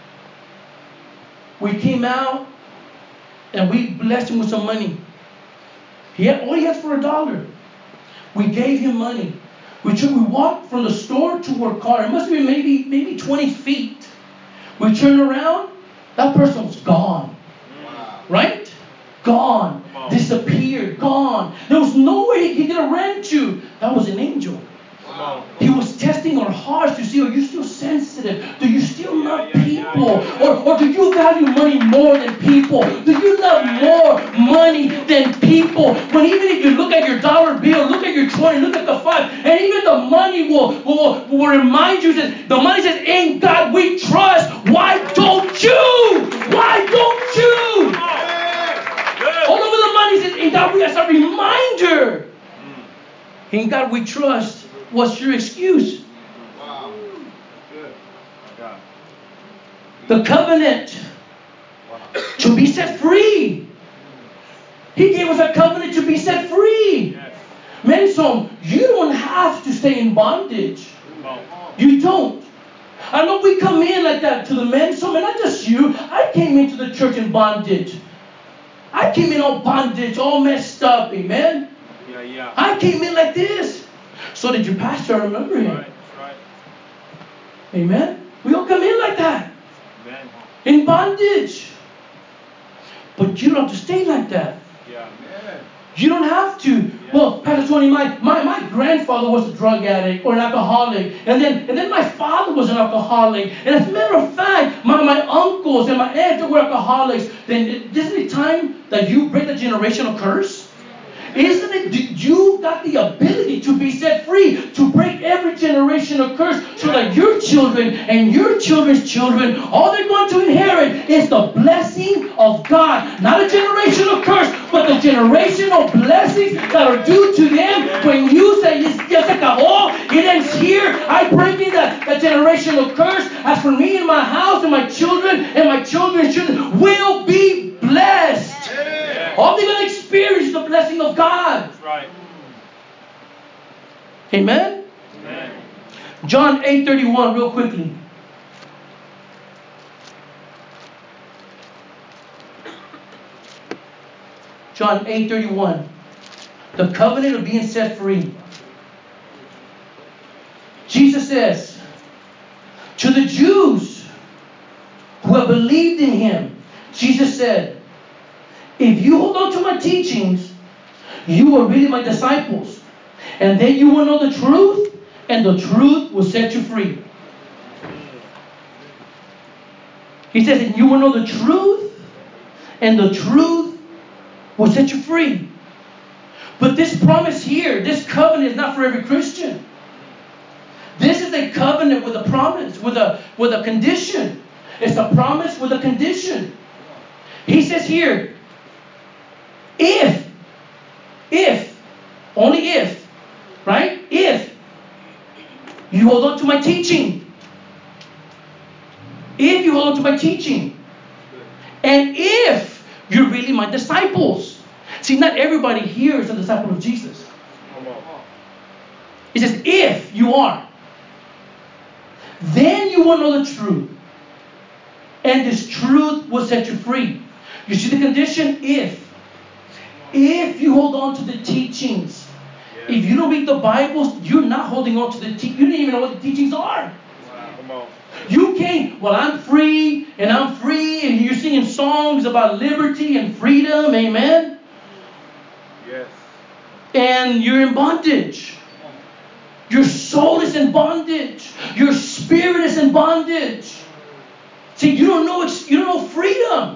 We came out and we blessed him with some money. He had, all he asked for a dollar. We gave him money. We took, we walked from the store to our car. It must have been maybe maybe twenty feet. We turned around. That person was gone. Wow. Right? Gone. Disappeared. Gone. There was nowhere he could have ran to. That was an angel. Wow. He was testing our hearts to see, are you still sensitive? Do you still love yeah, yeah, people? Yeah, yeah. Or, or do you value money more than people? Do you love more money than people? When even if you look at your dollar bill, look at your twenty, look at the five, and even the money will, will, will remind you that the money says, in God we trust. Why don't you? Why don't you? All over the money says, in God we, as a reminder. In God we trust. What's your excuse? Wow. Good. God. The covenant. Wow. To be set free. He gave us a covenant to be set free. Yes. Menson, you don't have to stay in bondage. Wow. You don't. I know we come in like that to the men, so not just you. I came into the church in bondage. I came in all bondage, all messed up, amen? Yeah, yeah. I came in like this. So did your pastor, I remember him. Right, right. Amen? We all come in like that. Amen. In bondage. But you don't have to stay like that. Yeah. Amen. You don't have to. Yeah. Well, Pastor Tony, my, my, my grandfather was a drug addict or an alcoholic. And then and then my father was an alcoholic. And as a matter of fact, my, my uncles and my aunts were alcoholics. Then isn't it time that you break the generational curse? Isn't it? You got the ability to be set free, to break every generational curse, so that your children and your children's children, all they're going to inherit is the blessing of God. Not a generational curse, but the generational blessings that are due to them. When you say, "Ya se acabó, it ends here," I break in that, that generational curse. As for me and my house and my children and my children's children will be blessed. Yeah. All they're going to experience is the blessing of God. That's right. Amen? Amen. John eight thirty-one, real quickly. John eight thirty-one. The covenant of being set free. Jesus says, to the Jews who have believed in Him, Jesus said, if you hold on to my teachings, you are really my disciples. And then you will know the truth, and the truth will set you free. He says, and you will know the truth, and the truth will set you free. But this promise here, this covenant is not for every Christian. This is a covenant with a promise, with a with a condition. It's a promise with a condition. He says here, if, if, only if, right? If you hold on to my teaching. If you hold on to my teaching. And if you're really my disciples. See, not everybody here is a disciple of Jesus. He says, if you are, then you will know the truth. And this truth will set you free. You see the condition? If. If you hold on to the teachings. Yeah. If you don't read the Bible, you're not holding on to the teachings. You don't even know what the teachings are. Wow. Come on. You can't, well, I'm free, and I'm free, and you're singing songs about liberty and freedom. Amen? Yes. And you're in bondage. Your soul is in bondage. Your spirit is in bondage. See, you don't know it's, you don't know freedom.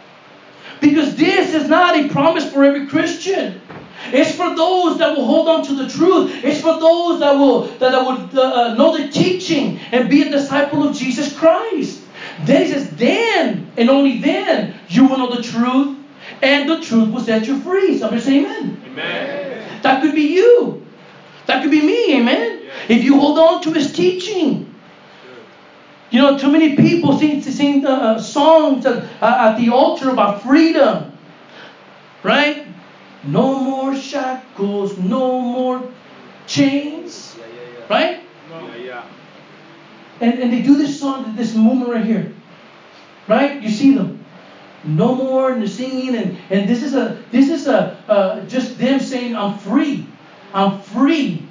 Because this is not a promise for every Christian. It's for those that will hold on to the truth. It's for those that will that, that would uh, know the teaching and be a disciple of Jesus Christ. Then he says, then and only then you will know the truth, and the truth will set you free. Somebody say amen. Amen. That could be you. That could be me. Amen. Yes. If you hold on to his teaching. You know, too many people sing, sing uh, songs at, uh, at the altar about freedom. Right? No more shackles, no more chains. Yeah, yeah, yeah. Right? Yeah, yeah. And, and they do this song, this movement right here. Right? You see them. No more, and they're singing, and, and this is a this is a uh, just them saying, I'm free. I'm free.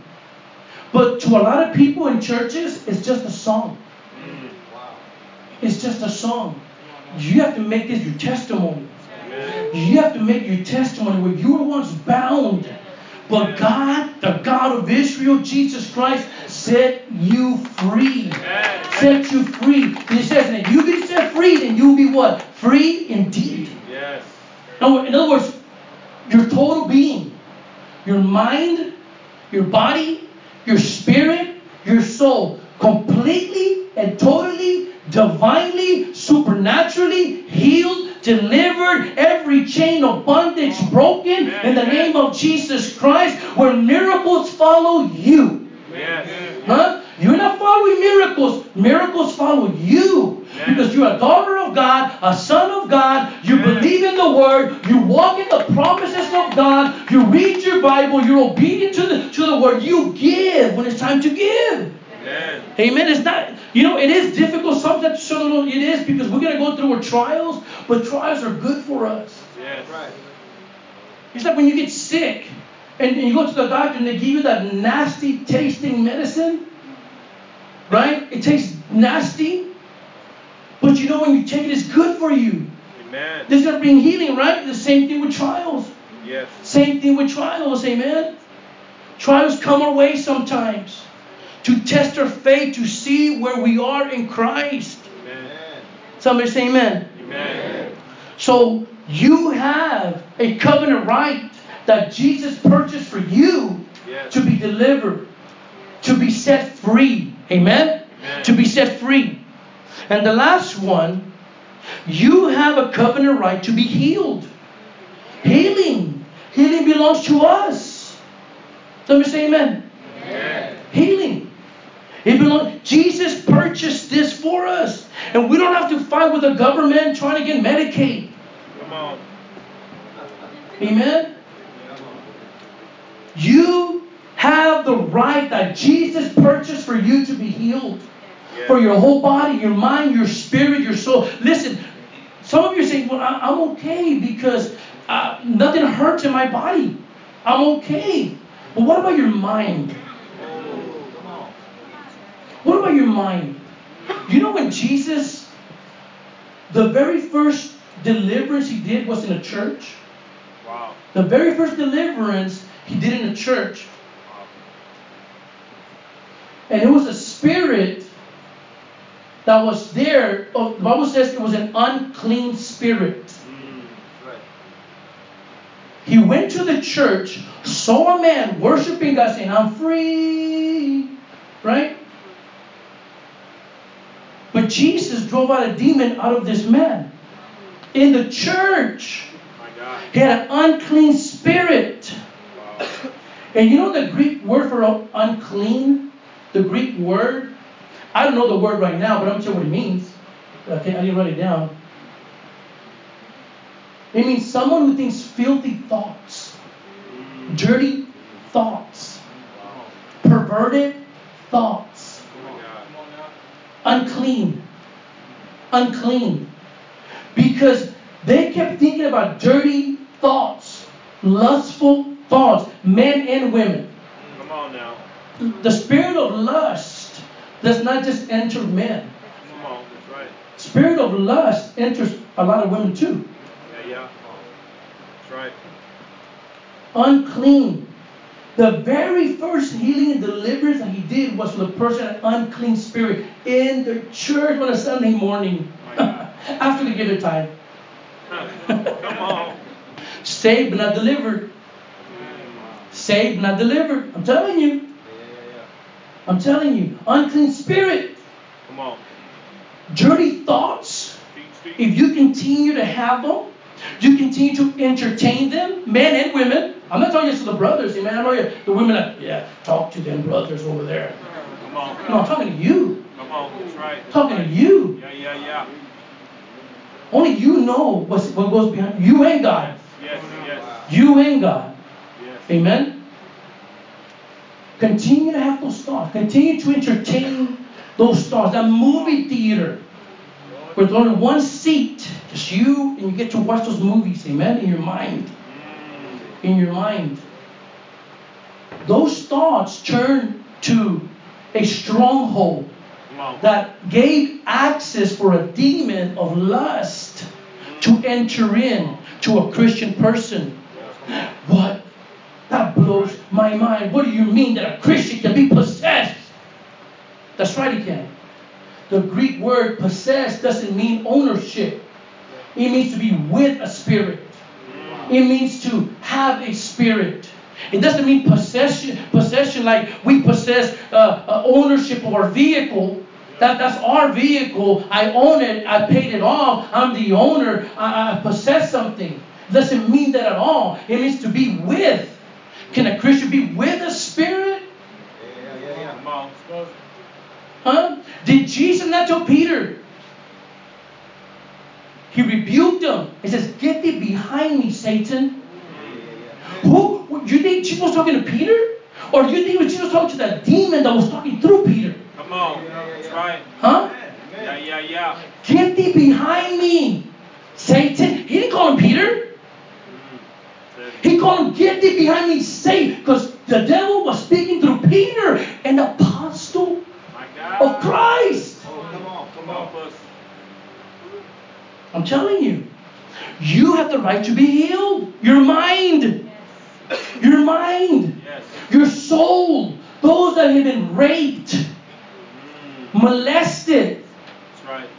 But to a lot of people in churches, it's just a song. Wow. It's just a song. You have to make this your testimony. Amen. You have to make your testimony where you were once bound. But God, the God of Israel, Jesus Christ, set you free. Amen. Set you free. And he says, if you be set free, then you'll be what? Free indeed. Yes. Now, in other words, your total being, your mind, your body, your spirit, your soul, completely and totally, divinely, supernaturally healed, delivered, every chain of bondage broken in the name of Jesus Christ, where miracles follow you. Yes. Huh? You're not following miracles. Miracles follow you. Yes. Because you're a daughter of God, a son of God. You yes. believe in the Word. You walk in the promises of God. You read your Bible. You're obedient to the, to the Word. You give when it's time to give. Amen. Amen. It's not, you know, it is difficult sometimes. So it is because we're going to go through our trials, but trials are good for us. Yes. Right. It's like when you get sick and you go to the doctor and they give you that nasty tasting medicine, right? It tastes nasty, but you know when you take it, it's good for you. Amen. This is going to bring healing, right? The same thing with trials. Yes. Same thing with trials. Amen. Trials come our way sometimes to test our faith, to see where we are in Christ. Amen. Somebody say amen. Amen. So you have a covenant right that Jesus purchased for you yes. to be delivered, to be set free. Amen? Amen? To be set free. And the last one, you have a covenant right to be healed. Healing. Healing belongs to us. Let me say amen. Amen. Healing. It belongs. Jesus purchased this for us. And we don't have to fight with the government trying to get Medicaid. Come on. Amen. You have the right that Jesus purchased for you to be healed. Yeah. For your whole body, your mind, your spirit, your soul. Listen, some of you are saying, well, I'm okay because uh, nothing hurts in my body. I'm okay. But what about your mind? What about your mind? You know when Jesus, the very first deliverance he did was in a church? Wow. The very first deliverance he did in a church. Wow. And it was a spirit that was there. Oh, the Bible says it was an unclean spirit. Mm, right. He went to the church, saw a man worshiping God saying, I'm free. Right? But Jesus drove out a demon out of this man. In the church. My God. He had an unclean spirit. Wow. And you know the Greek word for unclean? The Greek word? I don't know the word right now, but I'm going to tell you what it means. Okay, I didn't write it down. It means someone who thinks filthy thoughts. Mm. Dirty thoughts. Wow. Perverted thoughts. Oh my God. Unclean. Unclean. Because they kept thinking about dirty thoughts, lustful thoughts, men and women. Come on now. The spirit of lust does not just enter men. Come on, that's right. Spirit of lust enters a lot of women too. Yeah, yeah. That's right. Unclean. The very first healing and deliverance that he did was for the person with an unclean spirit in the church on a Sunday morning. After the given time. Come on. Saved but not delivered. Saved but not delivered. I'm telling you. I'm telling you. Unclean spirit. Come on. Dirty thoughts. If you continue to have them, you continue to entertain them, men and women. I'm not talking just to the brothers, man. I'm talking the women that, yeah, talk to them brothers over there. Come on. No, I'm talking to you. Come on, that's right. I'm talking to you. Yeah, yeah, yeah. Only you know what's, what goes behind you and God. Yes, yes. You and God. Yes. Amen? Continue to have those thoughts. Continue to entertain those thoughts. That movie theater where there's only one seat, just you, and you get to watch those movies, amen, in your mind. In your mind. Those thoughts turn to a stronghold that gave access for a demon of lust to enter in to a Christian person. What? That blows my mind. What do you mean that a Christian can be possessed? That's right, he can. The Greek word possessed doesn't mean ownership. It means to be with a spirit. It means to have a spirit. It doesn't mean possession, possession like we possess uh, uh, ownership of our vehicle. That, that's our vehicle. I own it. I paid it off. I'm the owner. I, I possess something. It doesn't mean that at all. It means to be with. Can a Christian be with a spirit? Yeah, yeah, yeah. Come on. Huh? Did Jesus not tell Peter? He rebuked him. He says, "Get thee behind me, Satan." Who? You think Jesus was talking to Peter? Or do you think Jesus was talking to that demon that was talking through Peter? Come on. That's right. Huh? Yeah, yeah, yeah. Get thee behind me, Satan. He didn't call him Peter. He called him, get thee behind me, Satan. Because the devil was speaking through Peter, an apostle of Christ. Oh, come on. Come on. I'm telling you. You have the right to be healed. Your mind. Yes. Your mind. Yes. Your soul. Those that have been raped. Mm. Molested. That's right.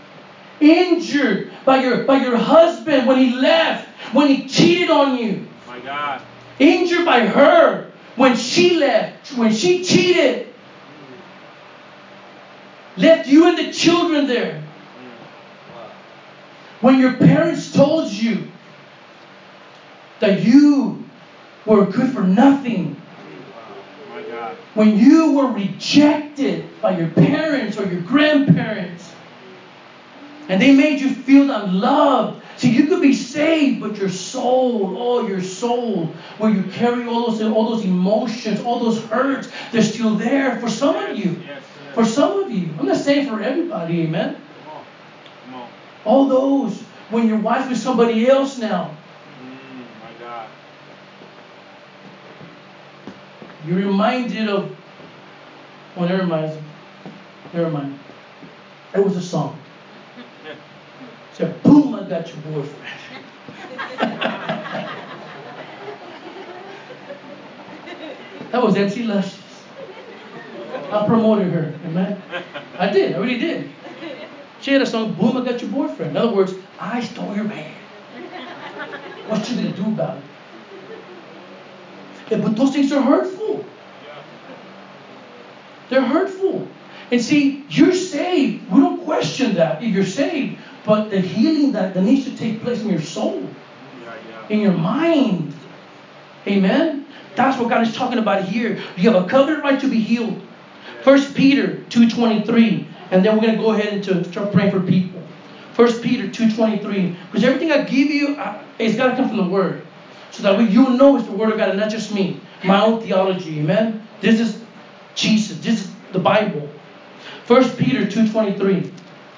Injured by your, by your husband when he left. When he cheated on you. My God. Injured by her when she left, when she cheated. Left you and the children there. When your parents told you that you were good for nothing. My God. When you were rejected by your parents or your grandparents. And they made you feel unloved. See, you could be saved, but your soul, oh, your soul, where you carry all those, all those emotions, all those hurts, they're still there for some of you. Yes, For some of you. I'm not saying for everybody, amen? Come on. Come on. All those, when your wife with somebody else now. Mm, my God. You're reminded of, well, never mind. Never mind. It was a song. It said, boom, I got your boyfriend. That was M C Luscious. I promoted her, amen? I did, I really did. She had a song, boom, I got your boyfriend. In other words, I stole your man. What you gonna do about it? Yeah, but those things are hurtful. They're hurtful. And see, you're saved. We don't question that if you're saved. But the healing that, that needs to take place in your soul, Yeah, yeah. in your mind. Amen? That's what God is talking about here. You have a covenant right to be healed. First Peter two twenty-three. And then we're going to go ahead and to start praying for people. First Peter two twenty-three. Because everything I give you, I, it's got to come from the Word. So that way you'll know it's the Word of God and not just me. My own theology. Amen? This is Jesus. This is the Bible. First Peter two twenty-three.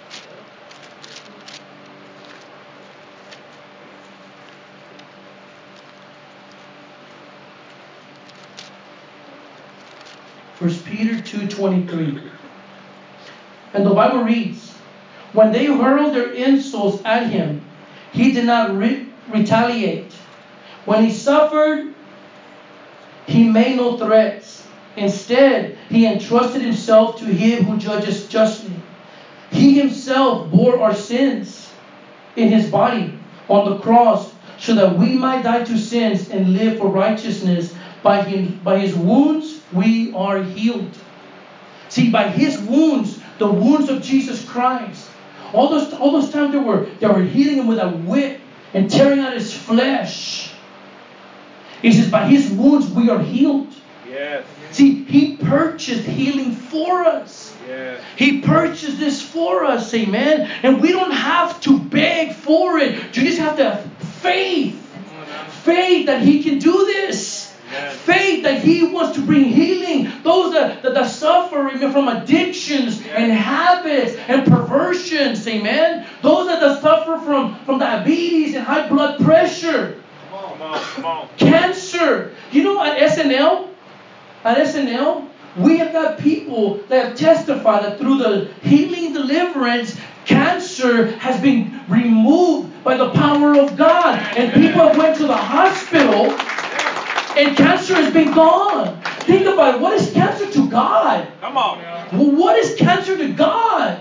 First Peter two twenty-three. And the Bible reads, when they hurled their insults at him, he did not re- retaliate. When he suffered, he made no threats. Instead, he entrusted himself to him who judges justly. He himself bore our sins in his body on the cross so that we might die to sins and live for righteousness. By him, by his wounds, we are healed. See, by his wounds, the wounds of Jesus Christ. All those, all those times they were, they were healing him with a whip and tearing out his flesh. He says, by his wounds, we are healed. Yes. See, he purchased healing for us. Yes. He purchased this for us, amen? And we don't have to beg for it. You just have to have faith. Faith that he can do this. Yes. Faith that he wants to bring healing. Those that, that, that suffer from addictions, yes, and habits and perversions, amen? Those that, that suffer from, from diabetes and high blood pressure. Come on, come on. Cancer. You know, at S N L, at S N L, we have got people that have testified that through the healing deliverance, cancer has been removed by the power of God. And people have went to the hospital and cancer has been gone. Think about it. What is cancer to God? Come on. Well, what is cancer to God?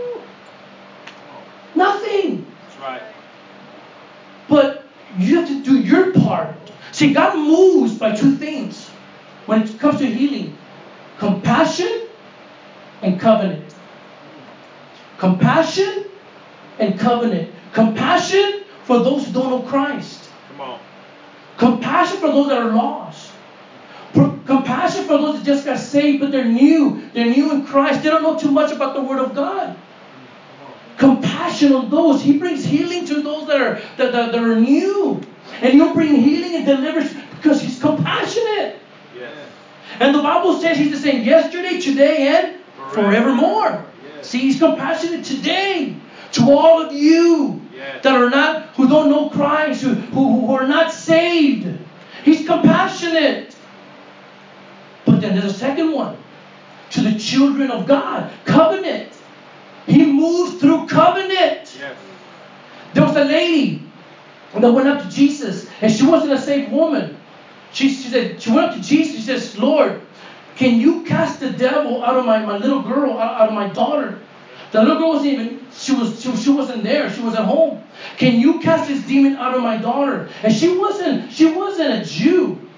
Nothing. That's right. But you have to do your part. See, God moves by two things when it comes to healing. Compassion and covenant. Compassion and covenant. Compassion for those who don't know Christ. Come on. Compassion for those that are lost. For, compassion for those that just got saved, but they're new. They're new in Christ. They don't know too much about the Word of God. Compassion on those. He brings healing to those that are that, that, that are new. And he'll bring healing and deliverance because he's compassionate. Yes. And the Bible says he's the same yesterday, today, and forevermore. Yes. See, he's compassionate today to all of you, yes, that are not, who don't know Christ, who, who, who are not saved. He's compassionate. But then there's a second one. To the children of God. Covenant. He moves through covenant. Yes. There was a lady that went up to Jesus, and she wasn't a saved woman. She, she said, she went up to Jesus. She says, Lord, can you cast the devil out of my, my little girl, out, out of my daughter? The little girl wasn't even, she was she, she wasn't there. She was at home. Can you cast this demon out of my daughter? And she wasn't, she wasn't a Jew.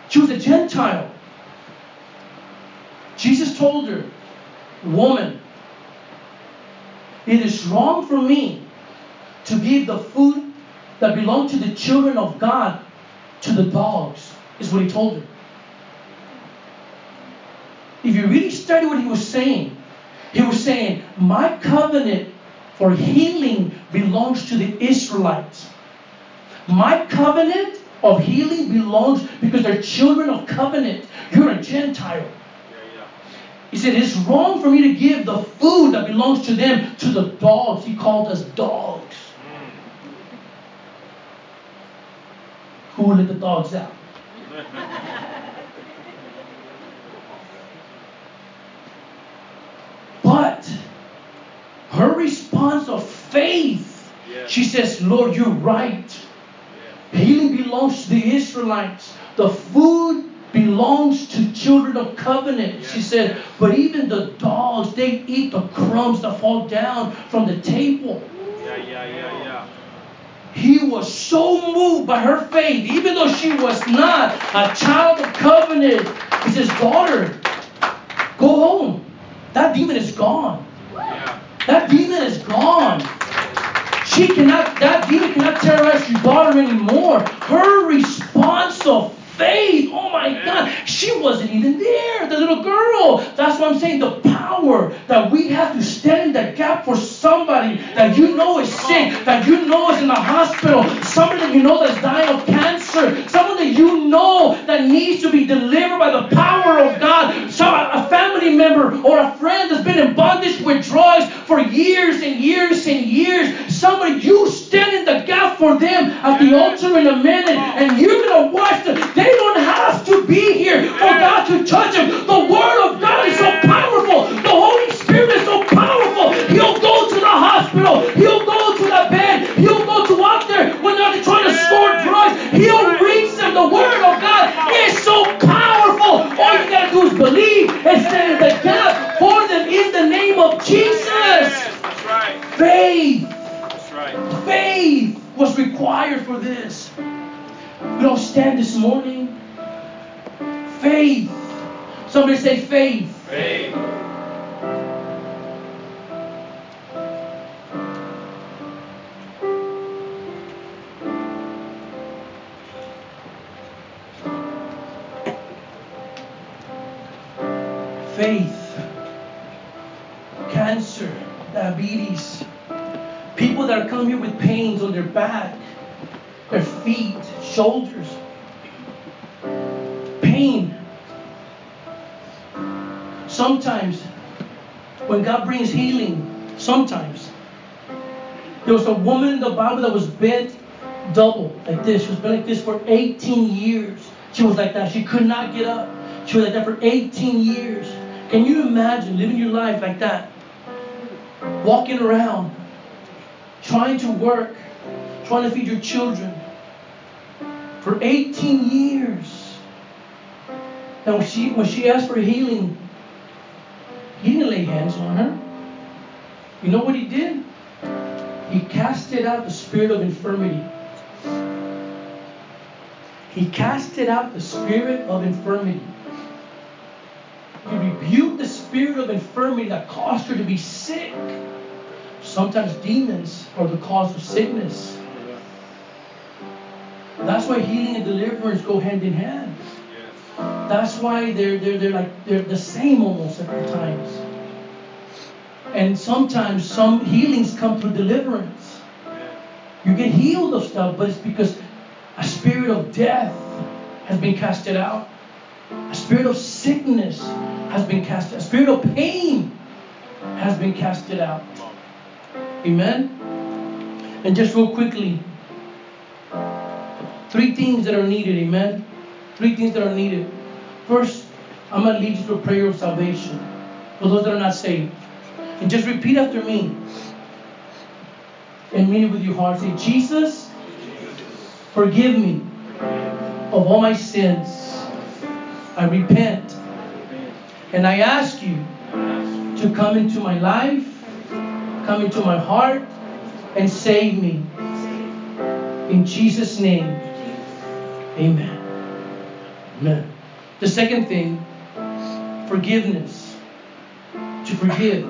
She was a Gentile. Jesus told her, woman, it is wrong for me to give the food that belongs to the children of God to the dogs, is what he told her. If you really study what he was saying, he was saying, my covenant for healing belongs to the Israelites. My covenant of healing belongs because they're children of covenant. You're a Gentile. Yeah, yeah. He said, it's wrong for me to give the food that belongs to them to the dogs. He called us dogs. Mm. Who will let the dogs out? But her response of faith, yes. she says, Lord, you're right. Yes. Healing belongs to the Israelites. The food belongs to children of covenant. Yes. She said, Yes. but even the dogs, they eat the crumbs that fall down from the table. Yeah, yeah, yeah, yeah. He was so moved by her faith, even though she was not a child of covenant. He says, daughter, go home. That demon is gone. Yeah. That demon is gone. She cannot, that demon cannot terrorize your daughter anymore. Her response of faith, oh my God, she wasn't even there, the little girl. That's why I'm saying the power that we have to stand in the gap for somebody that you know is sick, that you know is in the hospital, somebody that you know that's dying of cancer, someone that you know that needs to be delivered by the power of God, some, a family member or a friend that's been in bondage with drugs for years and years and years. Somebody, you stand in the gap for them at the altar in a minute, and you're going to watch them. They don't have to be here for God to touch them. The Word of God is so powerful. The Holy Spirit is so powerful. He'll go to the hospital. He'll go to the bed. He'll go to out there when they're trying to score drugs. He'll reach them. The Word of God is so powerful. All you got to do is believe and stand in the gap for them in the name of Jesus. That's right. Faith. That's right. Faith was required for this. We don't stand this morning. Faith. Somebody say faith. Faith. Faith. Cancer, diabetes. People that come here with pains on their back, their feet, shoulders. Pain. Sometimes, when God brings healing, sometimes. There was a woman in the Bible that was bent double, like this. She was bent like this for eighteen years. She was like that. She could not get up. She was like that for eighteen years. Can you imagine living your life like that? Walking around, trying to work, trying to feed your children for eighteen years. And when she, when she asked for healing, he didn't lay hands on her. You know what he did? He casted out the spirit of infirmity. He casted out the spirit of infirmity. He rebuked the spirit of infirmity that caused her to be sick. Sometimes demons are the cause of sickness. That's why healing and deliverance go hand in hand. That's why they're they're they're like they're the same almost at times. And sometimes some healings come through deliverance. You get healed of stuff, but it's because a spirit of death has been casted out. A spirit of sickness has been casted out. A spirit of pain has been casted out. Amen? And just real quickly, three things that are needed. Amen? Three things that are needed. First, I'm going to lead you to a prayer of salvation for those that are not saved. And just repeat after me. And mean it with your heart. Say, Jesus, forgive me of all my sins. I repent. And I ask you to come into my life, come into my heart, and save me. In Jesus' name, amen. Amen. The second thing, forgiveness. To forgive.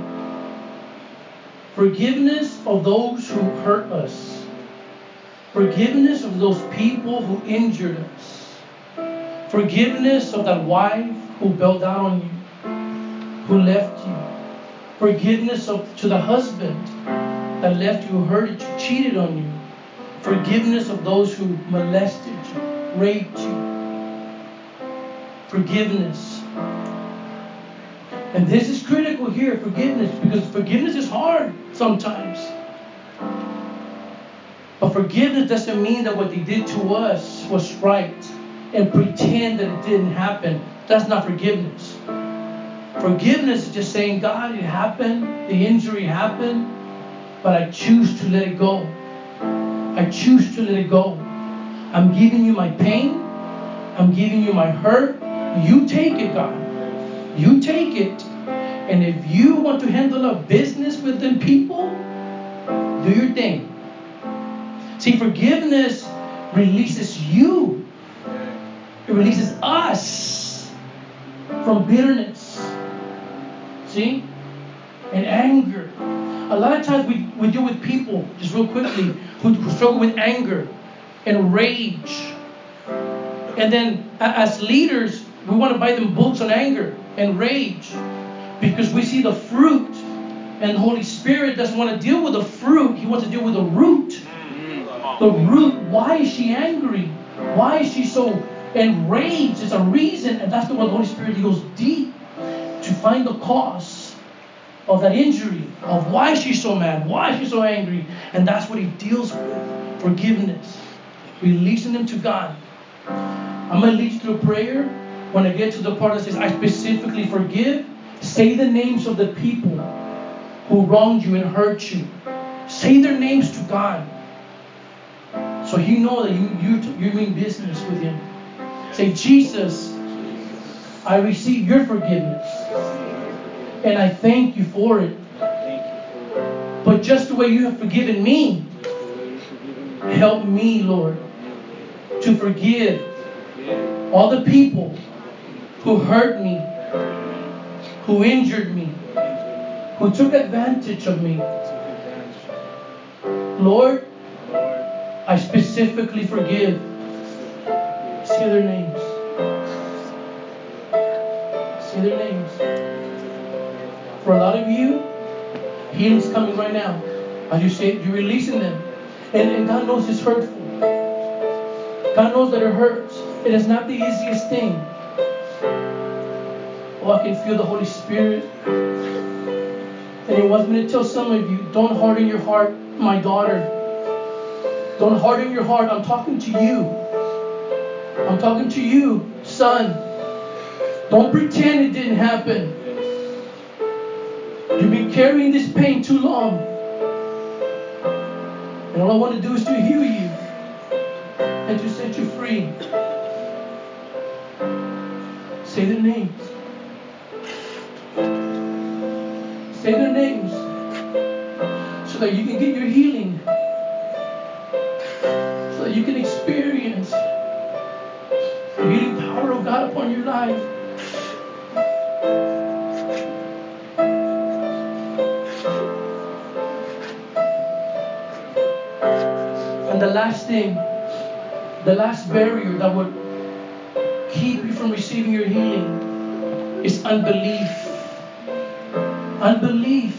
Forgiveness of those who hurt us. Forgiveness of those people who injured us. Forgiveness of that wife who bailed out on you, who left you. Forgiveness of to the husband that left you, hurted you, cheated on you. Forgiveness of those who molested you, raped you. Forgiveness. And this is critical here, forgiveness, because forgiveness is hard sometimes. But forgiveness doesn't mean that what they did to us was right and pretend that it didn't happen. That's not forgiveness. Forgiveness is just saying, God, it happened, the injury happened, but I choose to let it go. I choose to let it go. I'm giving you my pain. I'm giving you my hurt. You take it, God. You take it. And if you want to handle a business with them people, do your thing. See, forgiveness releases you. It releases us from bitterness. See? And anger. A lot of times we, we deal with people, just real quickly, who, who struggle with anger and rage. And then as leaders, we want to buy them books on anger and rage because we see the fruit. And the Holy Spirit doesn't want to deal with the fruit. He wants to deal with the root. The root. Why is she angry? Why is she so enraged? There's a reason. And that's the where the Holy Spirit goes deep to find the cause of that injury, of why she's so mad, why she's so angry. And that's what he deals with. Forgiveness. Releasing them to God. I'm going to lead you through a prayer. When I get to the part that says, I specifically forgive, say the names of the people who wronged you and hurt you. Say their names to God. So he knows that you, you, you mean business with him. Say, Jesus, I receive your forgiveness. And I thank you for it. But just the way you have forgiven me, help me, Lord, to forgive all the people who hurt me, who injured me, who took advantage of me. Lord, I specifically forgive. Say their names. Say their names. For a lot of you, healing's coming right now. As you say, you're releasing them. And, and God knows it's hurtful. God knows that it hurts. It is not the easiest thing. Oh, I can feel the Holy Spirit. And He wants me to tell some of you, don't harden your heart, my daughter. Don't harden your heart. I'm talking to you. I'm talking to you, son. Don't pretend it didn't happen. You've been carrying this pain too long. And all I want to do is to heal you and to set you free. Say their names. Say their names so that you can get your healing. So that you can experience the healing power of God upon your life. And the last thing, the last barrier that would keep you from receiving your healing is unbelief. Unbelief.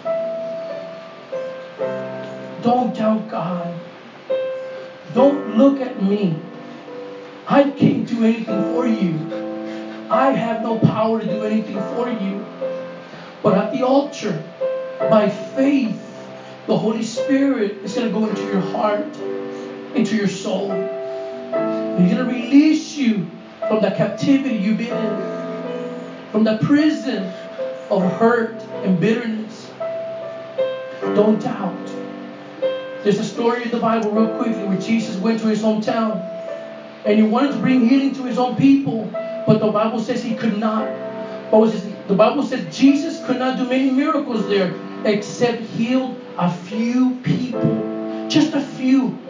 Don't doubt God. Don't look at me. I can't do anything for you. I have no power to do anything for you. But at the altar, by faith, the Holy Spirit is going to go into your heart, into your soul. And He's going to release you from the captivity you've been in, from the prison of hurt and bitterness. Don't doubt. There's a story in the Bible real quickly where Jesus went to his hometown and he wanted to bring healing to his own people, but the Bible says he could not. What was this? The Bible says Jesus could not do many miracles there except heal a few people. Just a few.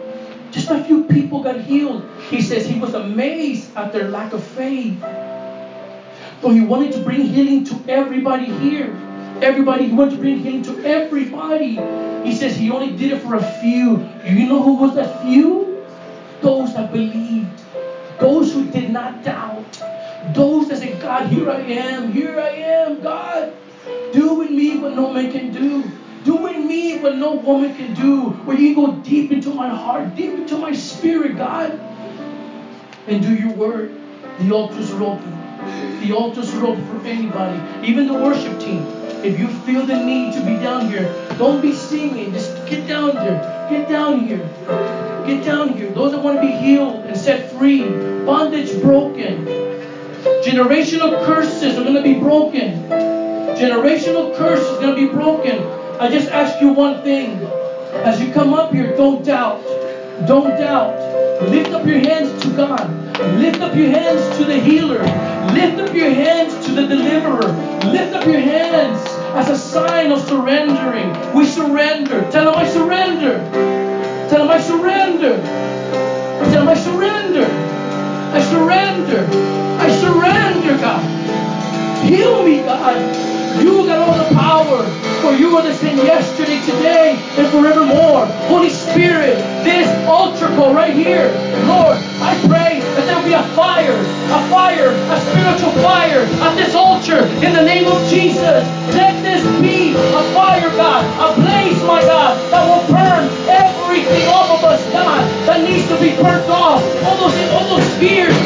Just a few people got healed. He says he was amazed at their lack of faith. So he wanted to bring healing to everybody here. Everybody, he wanted to bring healing to everybody. He says he only did it for a few. Do you know who was that few? Those that believed. Those who did not doubt. Those that said, God, here I am. Here I am, God. Do in me what no man can do. Do in me what no woman can do. Where you can go deep into my heart, deep into my spirit, God. And do your word. The altars are open. The altars are open for anybody. Even the worship team. If you feel the need to be down here, don't be singing. Just get down there. Get down here. Get down here. Those that want to be healed and set free. Bondage broken. Generational curses are going to be broken. Generational curse is going to be broken. I just ask you one thing. As you come up here, don't doubt. Don't doubt. Lift up your hands to God. Lift up your hands to the healer. Lift up your hands to the deliverer. Lift up your hands as a sign of surrendering. We surrender. Tell him I surrender. Tell him I surrender. Tell him I surrender. I surrender. I surrender, God. Heal me, God. You got all the power, for you are the same yesterday, today, and forevermore. Holy Spirit, this altar call right here, Lord, I pray that there will be a fire, a fire, a spiritual fire at this altar in the name of Jesus. Let this be a fire, God, a blaze, my God, that will burn everything off of us, God, that needs to be burnt off. All those, all those fears,